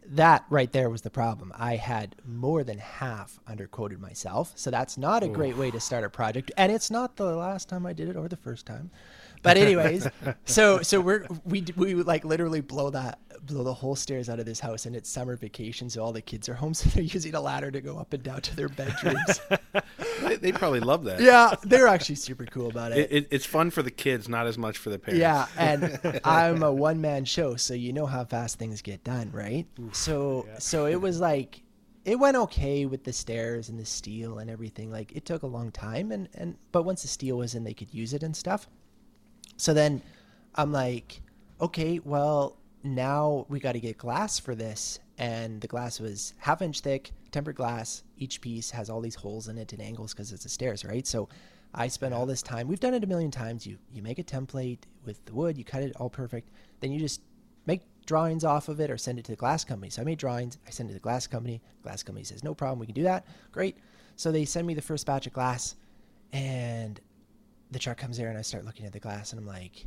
that right there was the problem. I had more than half underquoted myself. So that's not a Ooh. great way to start a project. And it's not the last time I did it or the first time. But anyways, so so we're we we would like literally blow that blow the whole stairs out of this house, and it's summer vacation, so all the kids are home, so they're using a ladder to go up and down to their bedrooms. they, they probably love that. Yeah, they're actually super cool about it. It, it. It's fun for the kids, not as much for the parents. Yeah, and I'm a one man show, so you know how fast things get done, right? Oof, so yeah. so it was like. It went okay with the stairs and the steel and everything. Like it took a long time, and and but once the steel was in, they could use it and stuff. So then I'm like, okay, well, now we got to get glass for this. And the glass was half inch thick, tempered glass. Each piece has all these holes in it and angles because it's the stairs, right? So I spent all this time. We've done it a million times. You you make a template with the wood, you cut it all perfect. Then you just make drawings off of it or send it to the glass company. So I made drawings. I send it to the glass company. Glass company says, no problem. We can do that. Great. So they send me the first batch of glass, and the truck comes there, and I start looking at the glass, and I'm like,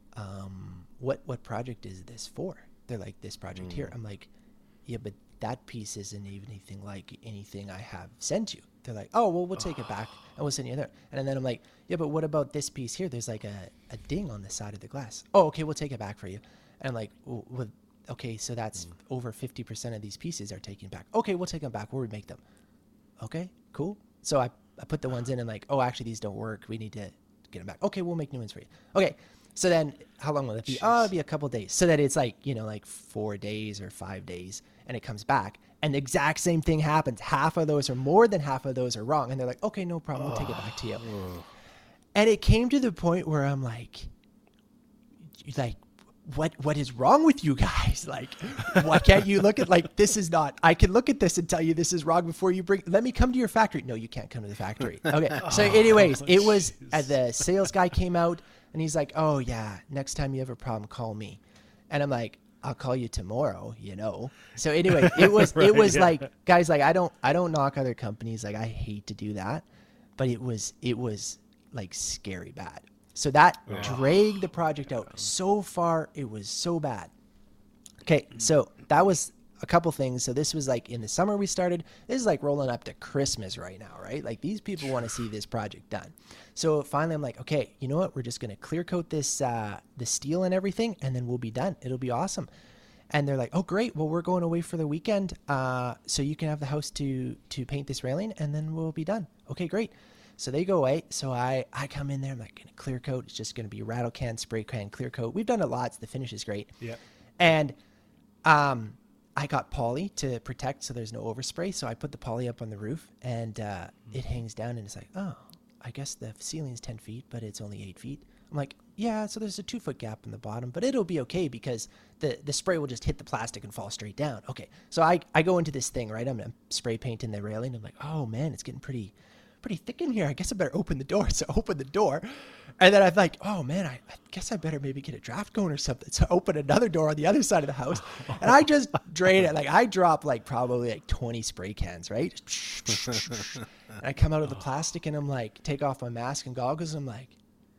um, what, what project is this for? They're like, this project mm. here. I'm like, yeah, but that piece isn't even anything like anything I have sent you. They're like, oh, well, we'll take it back and we'll send you there. And then I'm like, yeah, but what about this piece here? There's like a, a ding on the side of the glass. Oh, okay, we'll take it back for you. And I'm like, well, well okay, so that's mm. over fifty percent of these pieces are taken back. Okay, we'll take them back. We'll remake them. Okay, cool. So I, I put the ones in and like, oh, actually, these don't work. We need to get them back. Okay, we'll make new ones for you. Okay, so then how long will it be? Jeez. Oh, it'll be a couple days. So that it's like, you know, like four days or five days, and it comes back. And the exact same thing happens. Half of those or more than half of those are wrong. And they're like, okay, no problem. We'll take it back to you. And it came to the point where I'm like, like, what what is wrong with you guys? Like, why can't you look at, like, this is not, I can look at this and tell you this is wrong before you bring, let me come to your factory. No, you can't come to the factory. Okay. So anyways, it was, uh, the sales guy came out and he's like, oh yeah, next time you have a problem, call me. And I'm like, I'll call you tomorrow, you know? So anyway, it was, right, it was yeah. like, guys, like, I don't, I don't knock other companies. Like, I hate to do that, but it was, it was like scary bad. So that oh. dragged the project out so far. It was so bad. Okay, so that was a couple things. So this was like in the summer we started. This is like rolling up to Christmas right now, right? Like these people want to see this project done. So finally I'm like, okay, you know what? We're just going to clear coat this, uh, the steel and everything, and then we'll be done. It'll be awesome. And they're like, oh, great. Well, we're going away for the weekend. Uh, so you can have the house to, to paint this railing, and then we'll be done. Okay, great. So they go away. So I, I come in there. I'm like, going to clear coat. It's just going to be rattle can, spray can, clear coat. We've done it lots. The finish is great. Yeah. And um, I got poly to protect so there's no overspray. So I put the poly up on the roof, and uh, mm-hmm. it hangs down. And it's like, oh, I guess the ceiling's ten feet, but it's only eight feet. I'm like, yeah, so there's a two foot gap in the bottom, but it'll be okay because the, the spray will just hit the plastic and fall straight down. Okay. So I, I go into this thing, right? I'm, I'm spray painting the railing. I'm like, oh man, it's getting pretty, pretty thick in here. I guess I better open the door. So I open the door, and then I'm like, oh man, I, I guess I better maybe get a draft going or something. So I open another door on the other side of the house, and I just drain it. Like I drop like probably like twenty spray cans, right? And I come out of the plastic, and I'm like, take off my mask and goggles. And I'm like,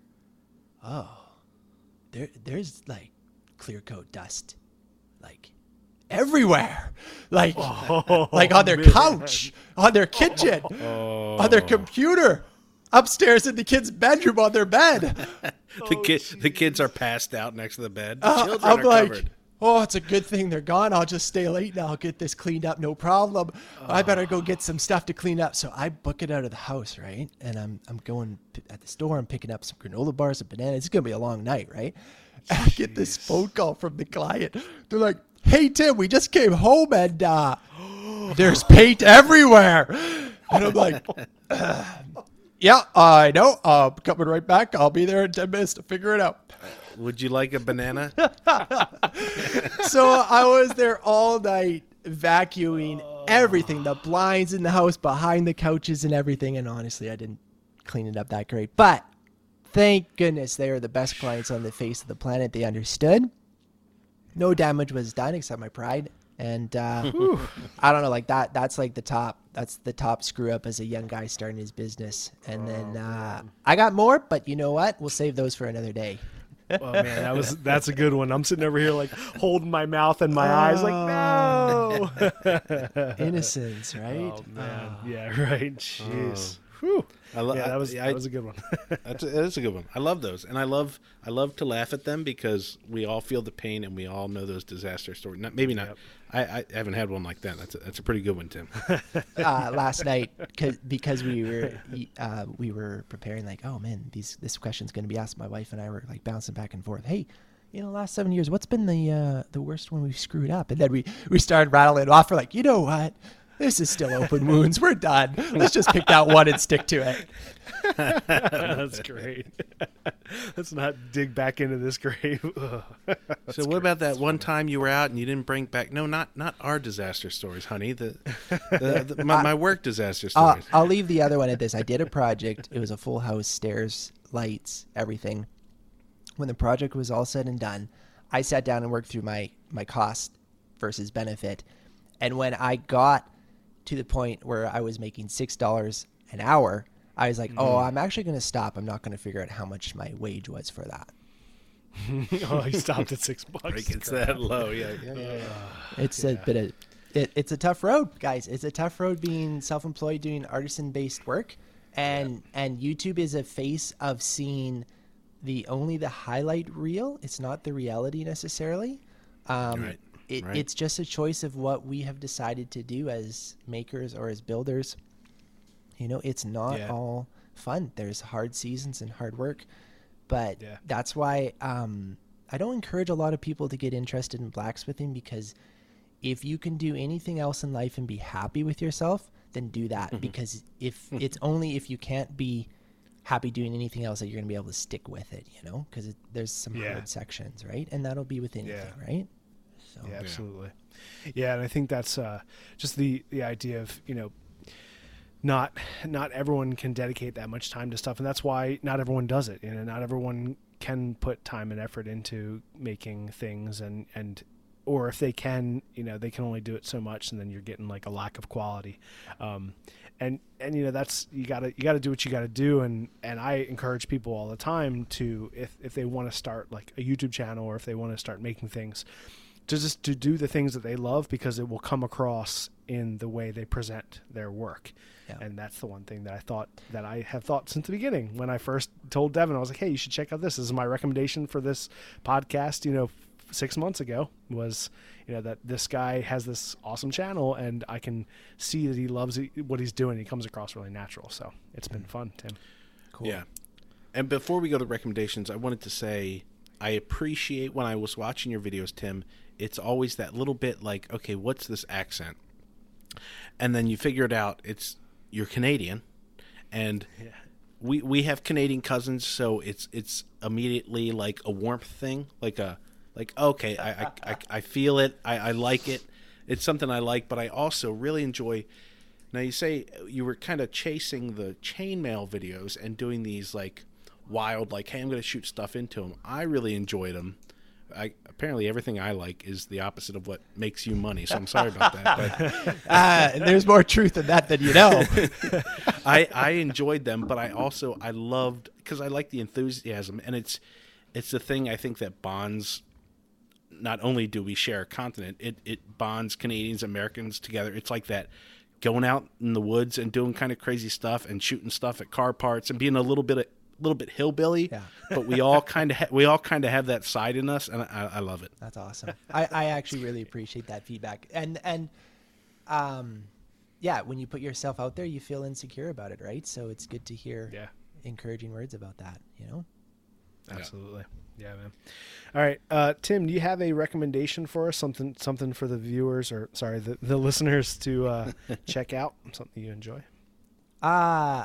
oh, there, there's like clear coat dust, like everywhere, like, oh, like on their man. couch, on their kitchen, oh. on their computer, upstairs in the kids' bedroom on their bed. the oh, kid, the kids are passed out next to the bed. The uh, children I'm are like, covered. Oh, it's a good thing they're gone. I'll just stay late and I'll get this cleaned up. No problem. Oh. I better go get some stuff to clean up. So I book it out of the house, right? And I'm I'm going at the store. I'm picking up some granola bars and bananas. It's going to be a long night, right? And I get this phone call from the client. They're like, hey, Tim, we just came home and uh, there's paint everywhere. And I'm like, uh, yeah, I know. I'm coming right back. I'll be there in ten minutes to figure it out. Would you like a banana? So I was there all night vacuuming everything, the blinds in the house, behind the couches and everything. And honestly, I didn't clean it up that great. But thank goodness they are the best clients on the face of the planet. They understood. No damage was done except my pride. And uh, I don't know, like that, that's like the top, that's the top screw up as a young guy starting his business. And then uh, I got more, but you know what? We'll save those for another day. Oh man, that was that's a good one. I'm sitting over here like holding my mouth and my oh. eyes like, no. no. Innocence, right? Oh man, Ah. yeah, right. Jeez. Whew. I lo- Yeah, that was I- that was a good one. That's a, that's a good one. I love those, and I love I love to laugh at them because we all feel the pain and we all know those disaster stories. Not, maybe not. Yep. I, I haven't had one like that. That's a, that's a pretty good one, Tim. uh, last night, cause, because we were uh, we were preparing, like, oh man, these this question's going to be asked. My wife and I were like bouncing back and forth. Hey, you know, last seven years, what's been the uh, the worst one we've screwed up? And then we we started rattling off. We're like, you know what? This is still open wounds. We're done. Let's just pick that one and stick to it. That's great. Let's not dig back into this grave. So what about that one time you were out and you didn't bring back? No, not not our disaster stories, honey. The, the, the my, my work disaster Uh, stories. I'll leave the other one at this. I did a project. It was a full house, stairs, lights, everything. When the project was all said and done, I sat down and worked through my, my cost versus benefit. And when I got to the point where I was making six dollars an hour, I was like, Mm-hmm. oh, I'm actually going to stop. I'm not going to figure out how much my wage was for that. Oh, he stopped at six bucks. Like it's that low, yeah. yeah, yeah. It's a bit of, it, it's a tough road, guys. It's a tough road being self-employed, doing artisan-based work. And, and YouTube is a face of seeing the only the highlight reel. It's not the reality necessarily. Um, Right. It, Right. It's just a choice of what we have decided to do as makers or as builders. You know, it's not Yeah. all fun. There's hard seasons and hard work, but Yeah. that's why um, I don't encourage a lot of people to get interested in blacksmithing, because if you can do anything else in life and be happy with yourself, then do that. Because if it's only if you can't be happy doing anything else that you're going to be able to stick with it, you know, because there's some Yeah. hard sections, right? And that'll be with anything, Yeah. right? So Yeah, absolutely. Yeah, and I think that's uh, just the the idea of, you know, not not everyone can dedicate that much time to stuff, and that's why not everyone does it. You know, not everyone can put time and effort into making things, and and or if they can, you know, they can only do it so much, and then you're getting like a lack of quality. Um, and and you know, that's you gotta you gotta do what you gotta do, and and I encourage people all the time to, if if they want to start like a YouTube channel, or if they want to start making things, to just to do the things that they love, because it will come across in the way they present their work. Yeah. And that's the one thing that I thought that I have thought since the beginning. When I first told Devin, I was like, hey, you should check out this. This is my recommendation for this podcast, you know, f- six months ago, was, you know, that this guy has this awesome channel, and I can see that he loves it, what he's doing. He comes across really natural. So it's been fun, Tim. cool. Yeah. And before we go to recommendations, I wanted to say I appreciate when I was watching your videos, Tim, it's always that little bit like, okay, what's this accent? And then you figure it out. It's you're Canadian, and Yeah. we we have Canadian cousins, so it's it's immediately like a warmth thing, like a like okay, I I, I, I feel it, I, I like it. It's something I like, but I also really enjoy. Now you say you were kind of chasing the chainmail videos and doing these like wild, like, hey, I'm going to shoot stuff into them. I really enjoyed them. I, apparently everything I like is the opposite of what makes you money, so I'm sorry about that. But Uh, there's more truth in that than you know. I, I enjoyed them, but I also I loved, because I like the enthusiasm, and it's it's the thing I think that bonds. Not only do we share a continent, it it bonds Canadians, Americans together. It's like that, going out in the woods and doing kind of crazy stuff and shooting stuff at car parts and being a little bit of, little bit hillbilly. Yeah. But we all kind of ha- we all kind of have that side in us, and I, I love it. That's awesome. I, I actually really appreciate that feedback. And and um yeah, when you put yourself out there, you feel insecure about it, right? So it's good to hear Yeah. encouraging words about that, you know? Absolutely. Yeah, man. All right. Uh, Tim, do you have a recommendation for us? Something something for the viewers, or sorry, the, the listeners to uh, check out? Something you enjoy? Uh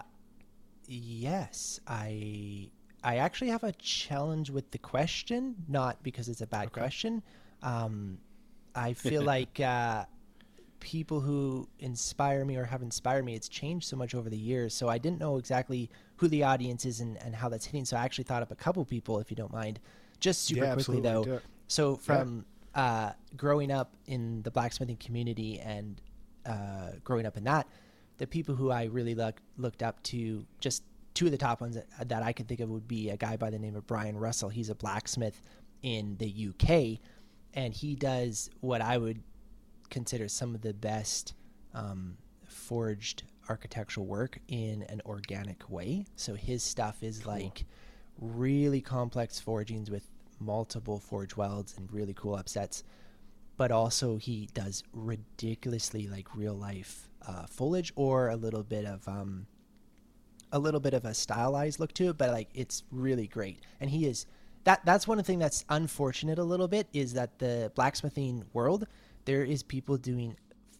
yes. I I actually have a challenge with the question, not because it's a bad question. Um I feel like uh people who inspire me or have inspired me, it's changed so much over the years. So I didn't know exactly who the audience is and, and how that's hitting. So I actually thought of a couple people, if you don't mind. Just super Yeah, quickly, absolutely. Do though. it. So from uh, growing up in the blacksmithing community and uh, growing up in that, the people who I really look, looked up to, just two of the top ones that, that I could think of would be a guy by the name of Brian Russell. He's a blacksmith in the U K, and he does what I would consider some of the best um, forged architectural work in an organic way. So his stuff is cool. like really complex forgings with multiple forge welds and really cool upsets. But also he does ridiculously like real life uh, foliage or a little bit of um, a little bit of a stylized look to it. But like it's really great. And he is that that's one thing that's unfortunate a little bit is that the blacksmithing world, there is people doing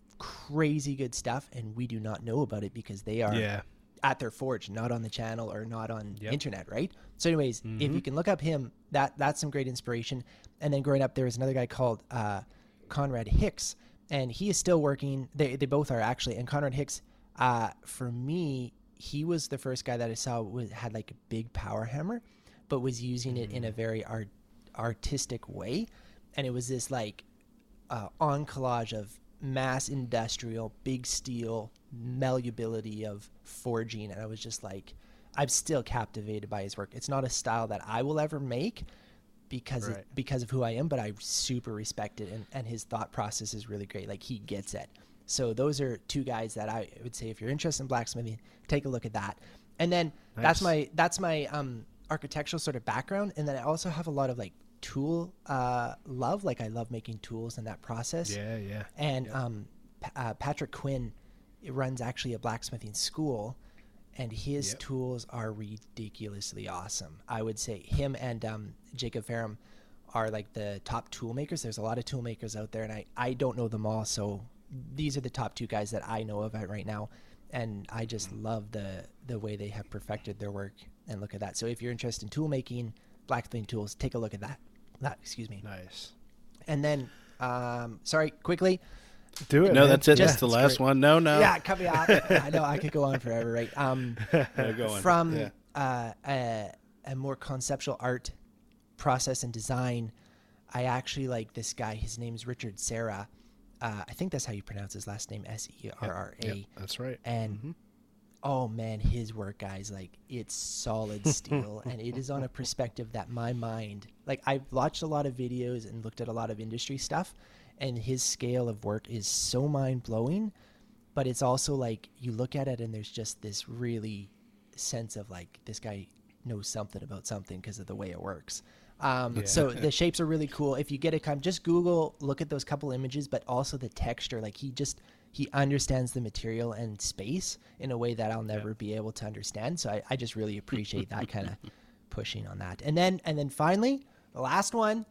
crazy good stuff and we do not know about it because they are yeah. at their forge, not on the channel or not on Yep. internet, right? So anyways, Mhm. if you can look up him, that that's some great inspiration. And then growing up, there was another guy called uh, Conrad Hicks, and he is still working. They they both are actually. And Conrad Hicks, uh, for me, he was the first guy that I saw was had like a big power hammer, but was using it in a very art artistic way, and it was this like uh, on collage of mass industrial, big steel, malleability of forging. And I was just like, I'm still captivated by his work. It's not a style that I will ever make because Right. it, because of who I am, but I super respect it. And, and his thought process is really great. Like he gets it. So those are two guys that I would say, if you're interested in blacksmithing, take a look at that. And then Nice. that's my, that's my um, architectural sort of background. And then I also have a lot of like tool uh, love. Like I love making tools and that process. Yeah, yeah. And um, P- uh, Patrick Quinn runs actually a blacksmithing school, and his Yep. tools are ridiculously awesome. I would say him and um, Jacob Ferrum are like the top tool makers. There's a lot of tool makers out there, and I, I don't know them all. So these are the top two guys that I know of right now. And I just love the, the way they have perfected their work and look at that. So if you're interested in tool making, blacksmithing tools, take a look at that. That, excuse me. Nice. And then, um, sorry, quickly. Do it. No, man. that's it. Yeah, That's the it's last great. one. No, no. Yeah, cut me off. I know I could go on forever, right? Um, Yeah, go on. from Yeah. uh, a, a more conceptual art process and design, I actually like this guy. His name's Richard Serra. Uh, I think that's how you pronounce his last name, S E R R A. Yep, that's right. And Mhm. oh man, his work, guys, like it's solid steel, and it is on a perspective that my mind, like I've watched a lot of videos and looked at a lot of industry stuff, and his scale of work is so mind blowing, but it's also like you look at it and there's just this really sense of like this guy knows something about something because of the way it works. Um, Yeah. So the shapes are really cool. If you get a time, just Google, look at those couple images, but also the texture. Like he just, he understands the material and space in a way that I'll never Yeah. be able to understand. So I, I just really appreciate that kind of pushing on that. And then, and then finally, the last one,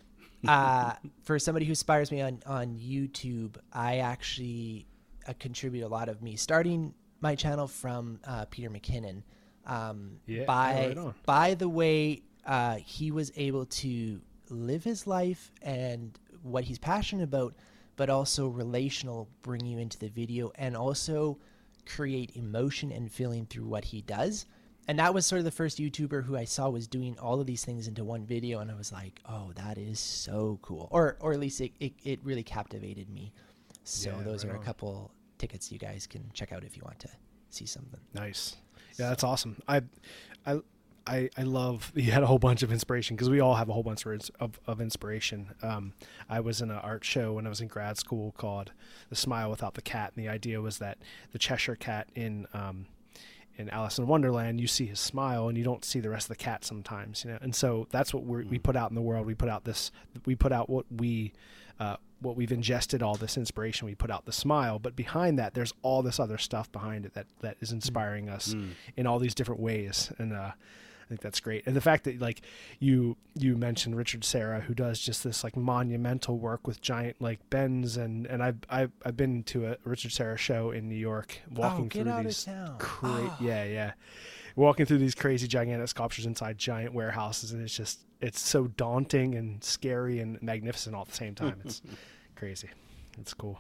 uh, for somebody who inspires me on, on YouTube, I actually uh, contribute a lot of me starting my channel from uh, Peter McKinnon. Um, Yeah, by, right on. by the way, uh, he was able to live his life and what he's passionate about, but also relational, bring you into the video and also create emotion and feeling through what he does. And that was sort of the first YouTuber who I saw was doing all of these things into one video. And I was like, oh, that is so cool. Or, or at least it, it, it really captivated me. So Yeah, those right are a on. couple tickets you guys can check out if you want to see something. Nice. Yeah, that's awesome. I, I, I, I love you had a whole bunch of inspiration because we all have a whole bunch of of, of inspiration. Um, I was in an art show when I was in grad school called "The Smile Without the Cat," and the idea was that the Cheshire Cat in um, in Alice in Wonderland, you see his smile and you don't see the rest of the cat sometimes, you know. And so that's what we're, we put out in the world. We put out this. We put out what we. Uh, what we've ingested, all this inspiration, we put out the smile, but behind that there's all this other stuff behind it that that is inspiring us Mm. in all these different ways. And uh I think that's great. And the fact that like you you mentioned Richard Serra, who does just this like monumental work with giant like bends, and and I've I've, I've been to a Richard Serra show in New York, walking Oh, get through out of these town. cra- Oh. yeah yeah walking through these crazy gigantic sculptures inside giant warehouses, and it's just it's so daunting and scary and magnificent all at the same time. It's crazy. It's cool.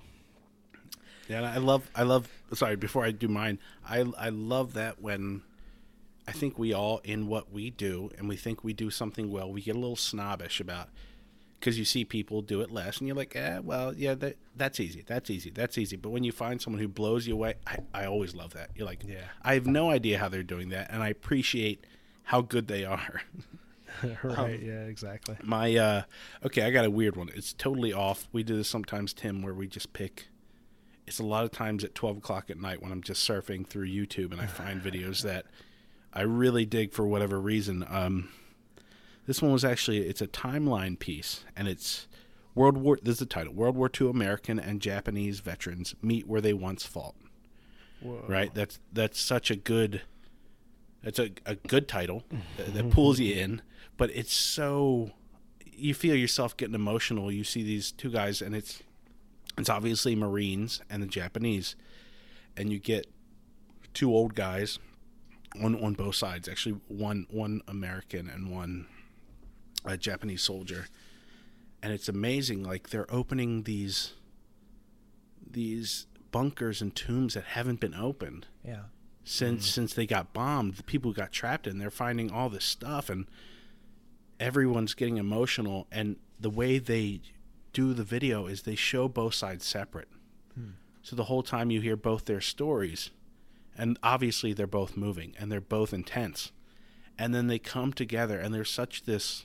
Yeah, and I love, I love. Sorry, before I do mine, I I love that when I think we all in what we do, and we think we do something well, we get a little snobbish about because you see people do it less, and you're like, eh, well, yeah, that that's easy, that's easy, that's easy. But when you find someone who blows you away, I I always love that. You're like, Yeah. I have no idea how they're doing that, and I appreciate how good they are. right. Um, yeah, exactly. My uh okay, I got a weird one. It's totally off. We do this sometimes, Tim, where we just pick. It's a lot of times at twelve o'clock at night when I'm just surfing through YouTube and I find videos that I really dig for whatever reason. Um, this one was actually, it's a timeline piece, and it's World War. This is the title: World War Two American and Japanese veterans meet where they once fought. Whoa. Right. That's that's such a good. That's a a good title that, that pulls you in, but it's so you feel yourself getting emotional. You see these two guys, and it's. It's obviously Marines and the Japanese, and you get two old guys on on both sides. Actually, one one American and one uh, Japanese soldier, and it's amazing. Like they're opening these these bunkers and tombs that haven't been opened. Yeah. Since mm-hmm. since they got bombed, the people who got trapped in, they're finding all this stuff, and everyone's getting emotional. And the way they do the video is they show both sides separate. Hmm. So the whole time you hear both their stories, and obviously they're both moving and they're both intense, and then they come together and there's such this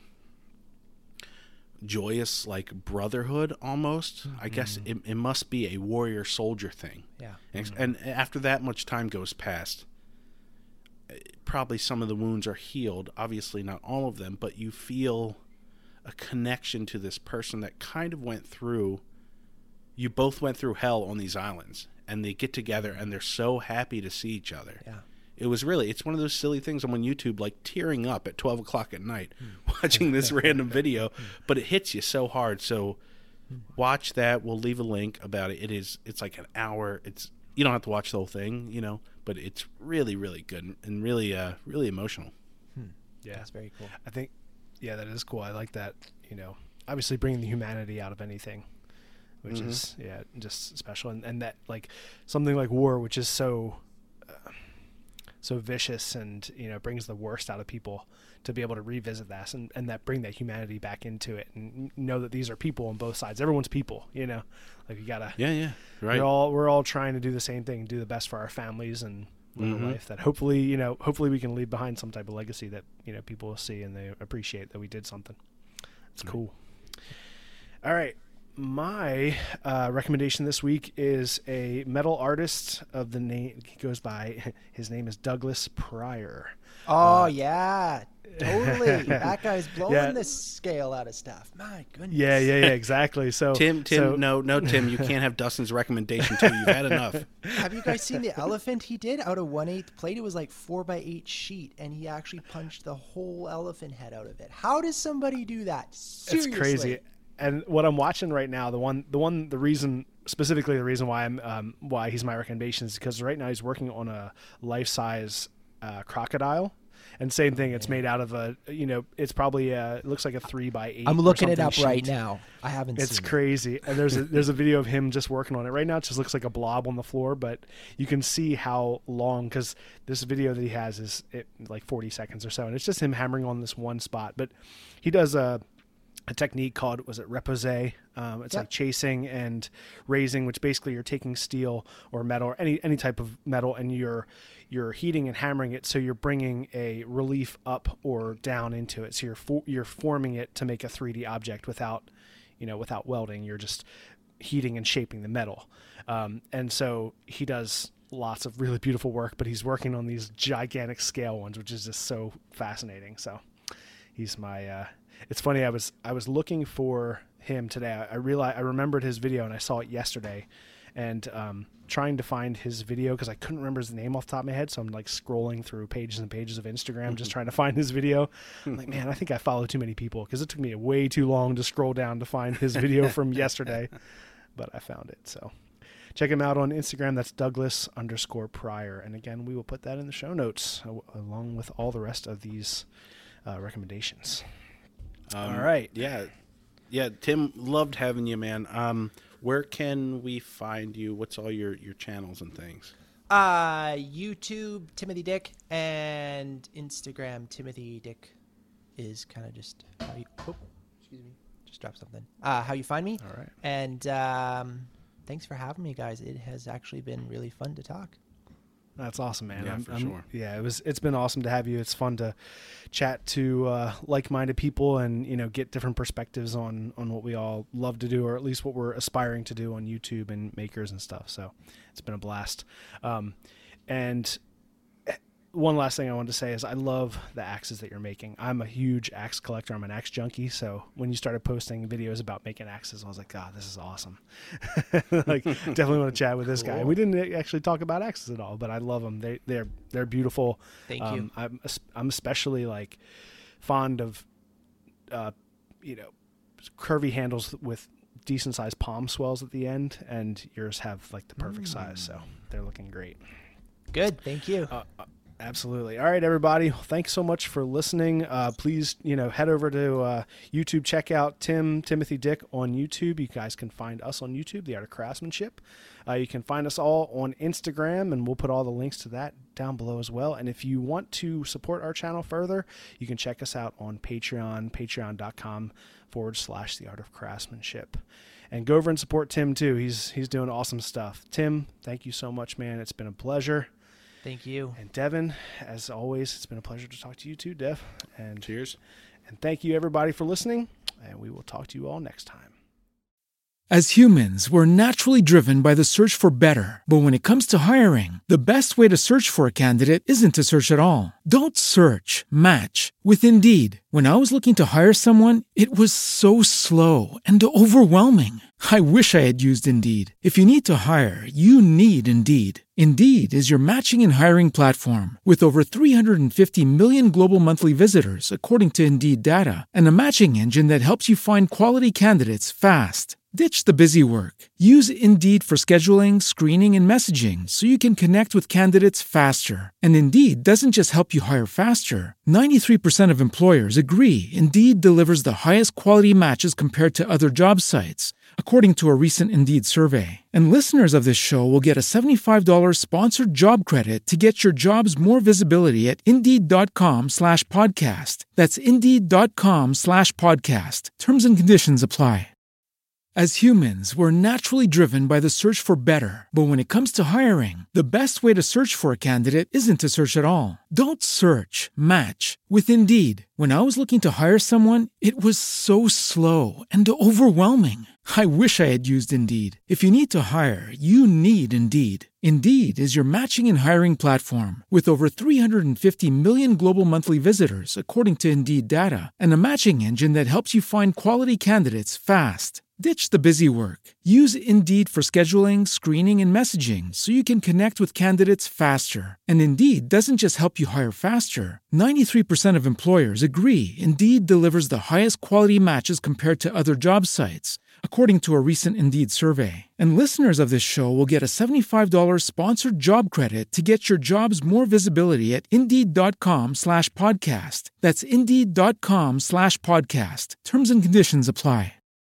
joyous like brotherhood almost. Mm-hmm. I guess it, it must be a warrior soldier thing. Yeah. And, mm-hmm. and after that much time goes past, probably some of the wounds are healed, obviously not all of them, but you feel a connection to this person that kind of went through, you both went through hell on these islands, and they get together and they're so happy to see each other. Yeah. It was really, it's one of those silly things. I'm on YouTube, like tearing up at twelve o'clock at night watching this random video, but it hits you so hard. So watch that. We'll leave a link about it. It is, it's like an hour. It's, you don't have to watch the whole thing, you know, but it's really, really good and really, uh, really emotional. Hmm. Yeah. That's very cool. I think, yeah, that is cool. I like that, you know, obviously bringing the humanity out of anything, which mm-hmm. is, yeah, just special. And, and that, like, something like war, which is so, uh, so vicious and, you know, brings the worst out of people, to be able to revisit that and, and that bring that humanity back into it and know that these are people on both sides. Everyone's people, you know, like you gotta, yeah, yeah, right. We're all, we're all trying to do the same thing, do the best for our families and live mm-hmm. a life that hopefully, you know, hopefully we can leave behind some type of legacy that, you know, people will see and they appreciate that we did something. It's right. Cool. All right. My uh, recommendation this week is a metal artist of the name, he goes by, his name is Douglas Pryor. Oh, uh, yeah. Totally. That guy's blowing yeah. the scale out of stuff. My goodness. Yeah, yeah, yeah, exactly. So Tim, Tim, so, no, no, Tim, you can't have Dustin's recommendation too. You've had enough. Have you guys seen the elephant he did out of one eighth plate? It was like four by eight sheet, and he actually punched the whole elephant head out of it. How does somebody do that? Seriously. It's crazy. And what I'm watching right now, the one, the one, the reason, specifically the reason why I'm, um, why he's my recommendation is because right now he's working on a life-size uh, crocodile. And same thing, it's made out of a, you know, it's probably a, it looks like a three by eight. I'm looking it up sheet. right now. I haven't it's seen it. crazy. And there's a, there's a video of him just working on it. Right now it just looks like a blob on the floor, but you can see how long, because this video that he has is it, like forty seconds or so. And it's just him hammering on this one spot. But he does a, a technique called, was it repose? Um, it's yep. like chasing and raising, which basically you're taking steel or metal or any, any type of metal and you're, you're heating and hammering it, so you're bringing a relief up or down into it. So you're for, you're forming it to make a three D object without, you know, without welding. You're just heating and shaping the metal. Um, and so he does lots of really beautiful work, but he's working on these gigantic scale ones, which is just so fascinating. So he's my. Uh, it's funny. I was I was looking for him today. I, I realized I remembered his video and I saw it yesterday, and um, trying to find his video because I couldn't remember his name off the top of my head. So I'm like scrolling through pages and pages of Instagram just trying to find his video. I'm like, man, I think I follow too many people because it took me way too long to scroll down to find his video from yesterday, but I found it. So check him out on Instagram. That's Douglas underscore Pryor. And again, we will put that in the show notes along with all the rest of these uh, recommendations. Um, all right. Yeah. Yeah. Tim, loved having you, man. Um, where can we find you? What's all your, your channels and things? Uh, YouTube, Timothy Dick, and Instagram, Timothy Dick is kind of just how you, oh, excuse me, just dropped something. Uh, how you find me. All right. And um, thanks for having me, guys. It has actually been really fun to talk. That's awesome, man. Yeah, I'm, for I'm, sure. Yeah, it was. It's been awesome to have you. It's fun to chat to uh, like-minded people and you know get different perspectives on on what we all love to do, or at least what we're aspiring to do on YouTube and makers and stuff. So it's been a blast. Um, and one last thing I wanted to say is I love the axes that you're making. I'm a huge axe collector. I'm an axe junkie. So when you started posting videos about making axes, I was like, God, this is awesome. Like, definitely want to chat with this Cool. guy. We didn't actually talk about axes at all, but I love them. They they're they're beautiful. Thank um, you. I'm I'm especially like fond of, uh, you know, curvy handles with decent sized palm swells at the end, and yours have like the perfect Mm. size. So they're looking great. Good. Thank you. Uh, Absolutely. All right, everybody. Thanks so much for listening. Uh, please, you know, head over to uh, YouTube. Check out Tim Timothy Dick on YouTube. You guys can find us on YouTube, The Art of Craftsmanship. Uh, you can find us all on Instagram, and we'll put all the links to that down below as well. And if you want to support our channel further, you can check us out on Patreon, patreon.com forward slash The Art of Craftsmanship. And go over and support Tim too. He's he's doing awesome stuff. Tim, thank you so much, man. It's been a pleasure. Thank you. And Devin, as always, it's been a pleasure to talk to you too, Dev. And Cheers. And thank you, everybody, for listening. And we will talk to you all next time. As humans, we're naturally driven by the search for better. But when it comes to hiring, the best way to search for a candidate isn't to search at all. Don't search, match with Indeed. When I was looking to hire someone, it was so slow and overwhelming. I wish I had used Indeed. If you need to hire, you need Indeed. Indeed is your matching and hiring platform with over three hundred fifty million global monthly visitors, according to Indeed data, and a matching engine that helps you find quality candidates fast. Ditch the busy work. Use Indeed for scheduling, screening, and messaging so you can connect with candidates faster. And Indeed doesn't just help you hire faster. ninety-three percent of employers agree Indeed delivers the highest quality matches compared to other job sites, according to a recent Indeed survey. And listeners of this show will get a seventy-five dollars sponsored job credit to get your jobs more visibility at Indeed.com slash podcast. That's Indeed.com slash podcast. Terms and conditions apply. As humans, we're naturally driven by the search for better. But when it comes to hiring, the best way to search for a candidate isn't to search at all. Don't search, match with Indeed. When I was looking to hire someone, it was so slow and overwhelming. I wish I had used Indeed. If you need to hire, you need Indeed. Indeed is your matching and hiring platform with over three hundred fifty million global monthly visitors, according to Indeed data, and a matching engine that helps you find quality candidates fast. Ditch the busy work. Use Indeed for scheduling, screening, and messaging so you can connect with candidates faster. And Indeed doesn't just help you hire faster. ninety-three percent of employers agree Indeed delivers the highest quality matches compared to other job sites, according to a recent Indeed survey. And listeners of this show will get a seventy-five dollars sponsored job credit to get your jobs more visibility at Indeed.com slash podcast. That's Indeed.com slash podcast. Terms and conditions apply.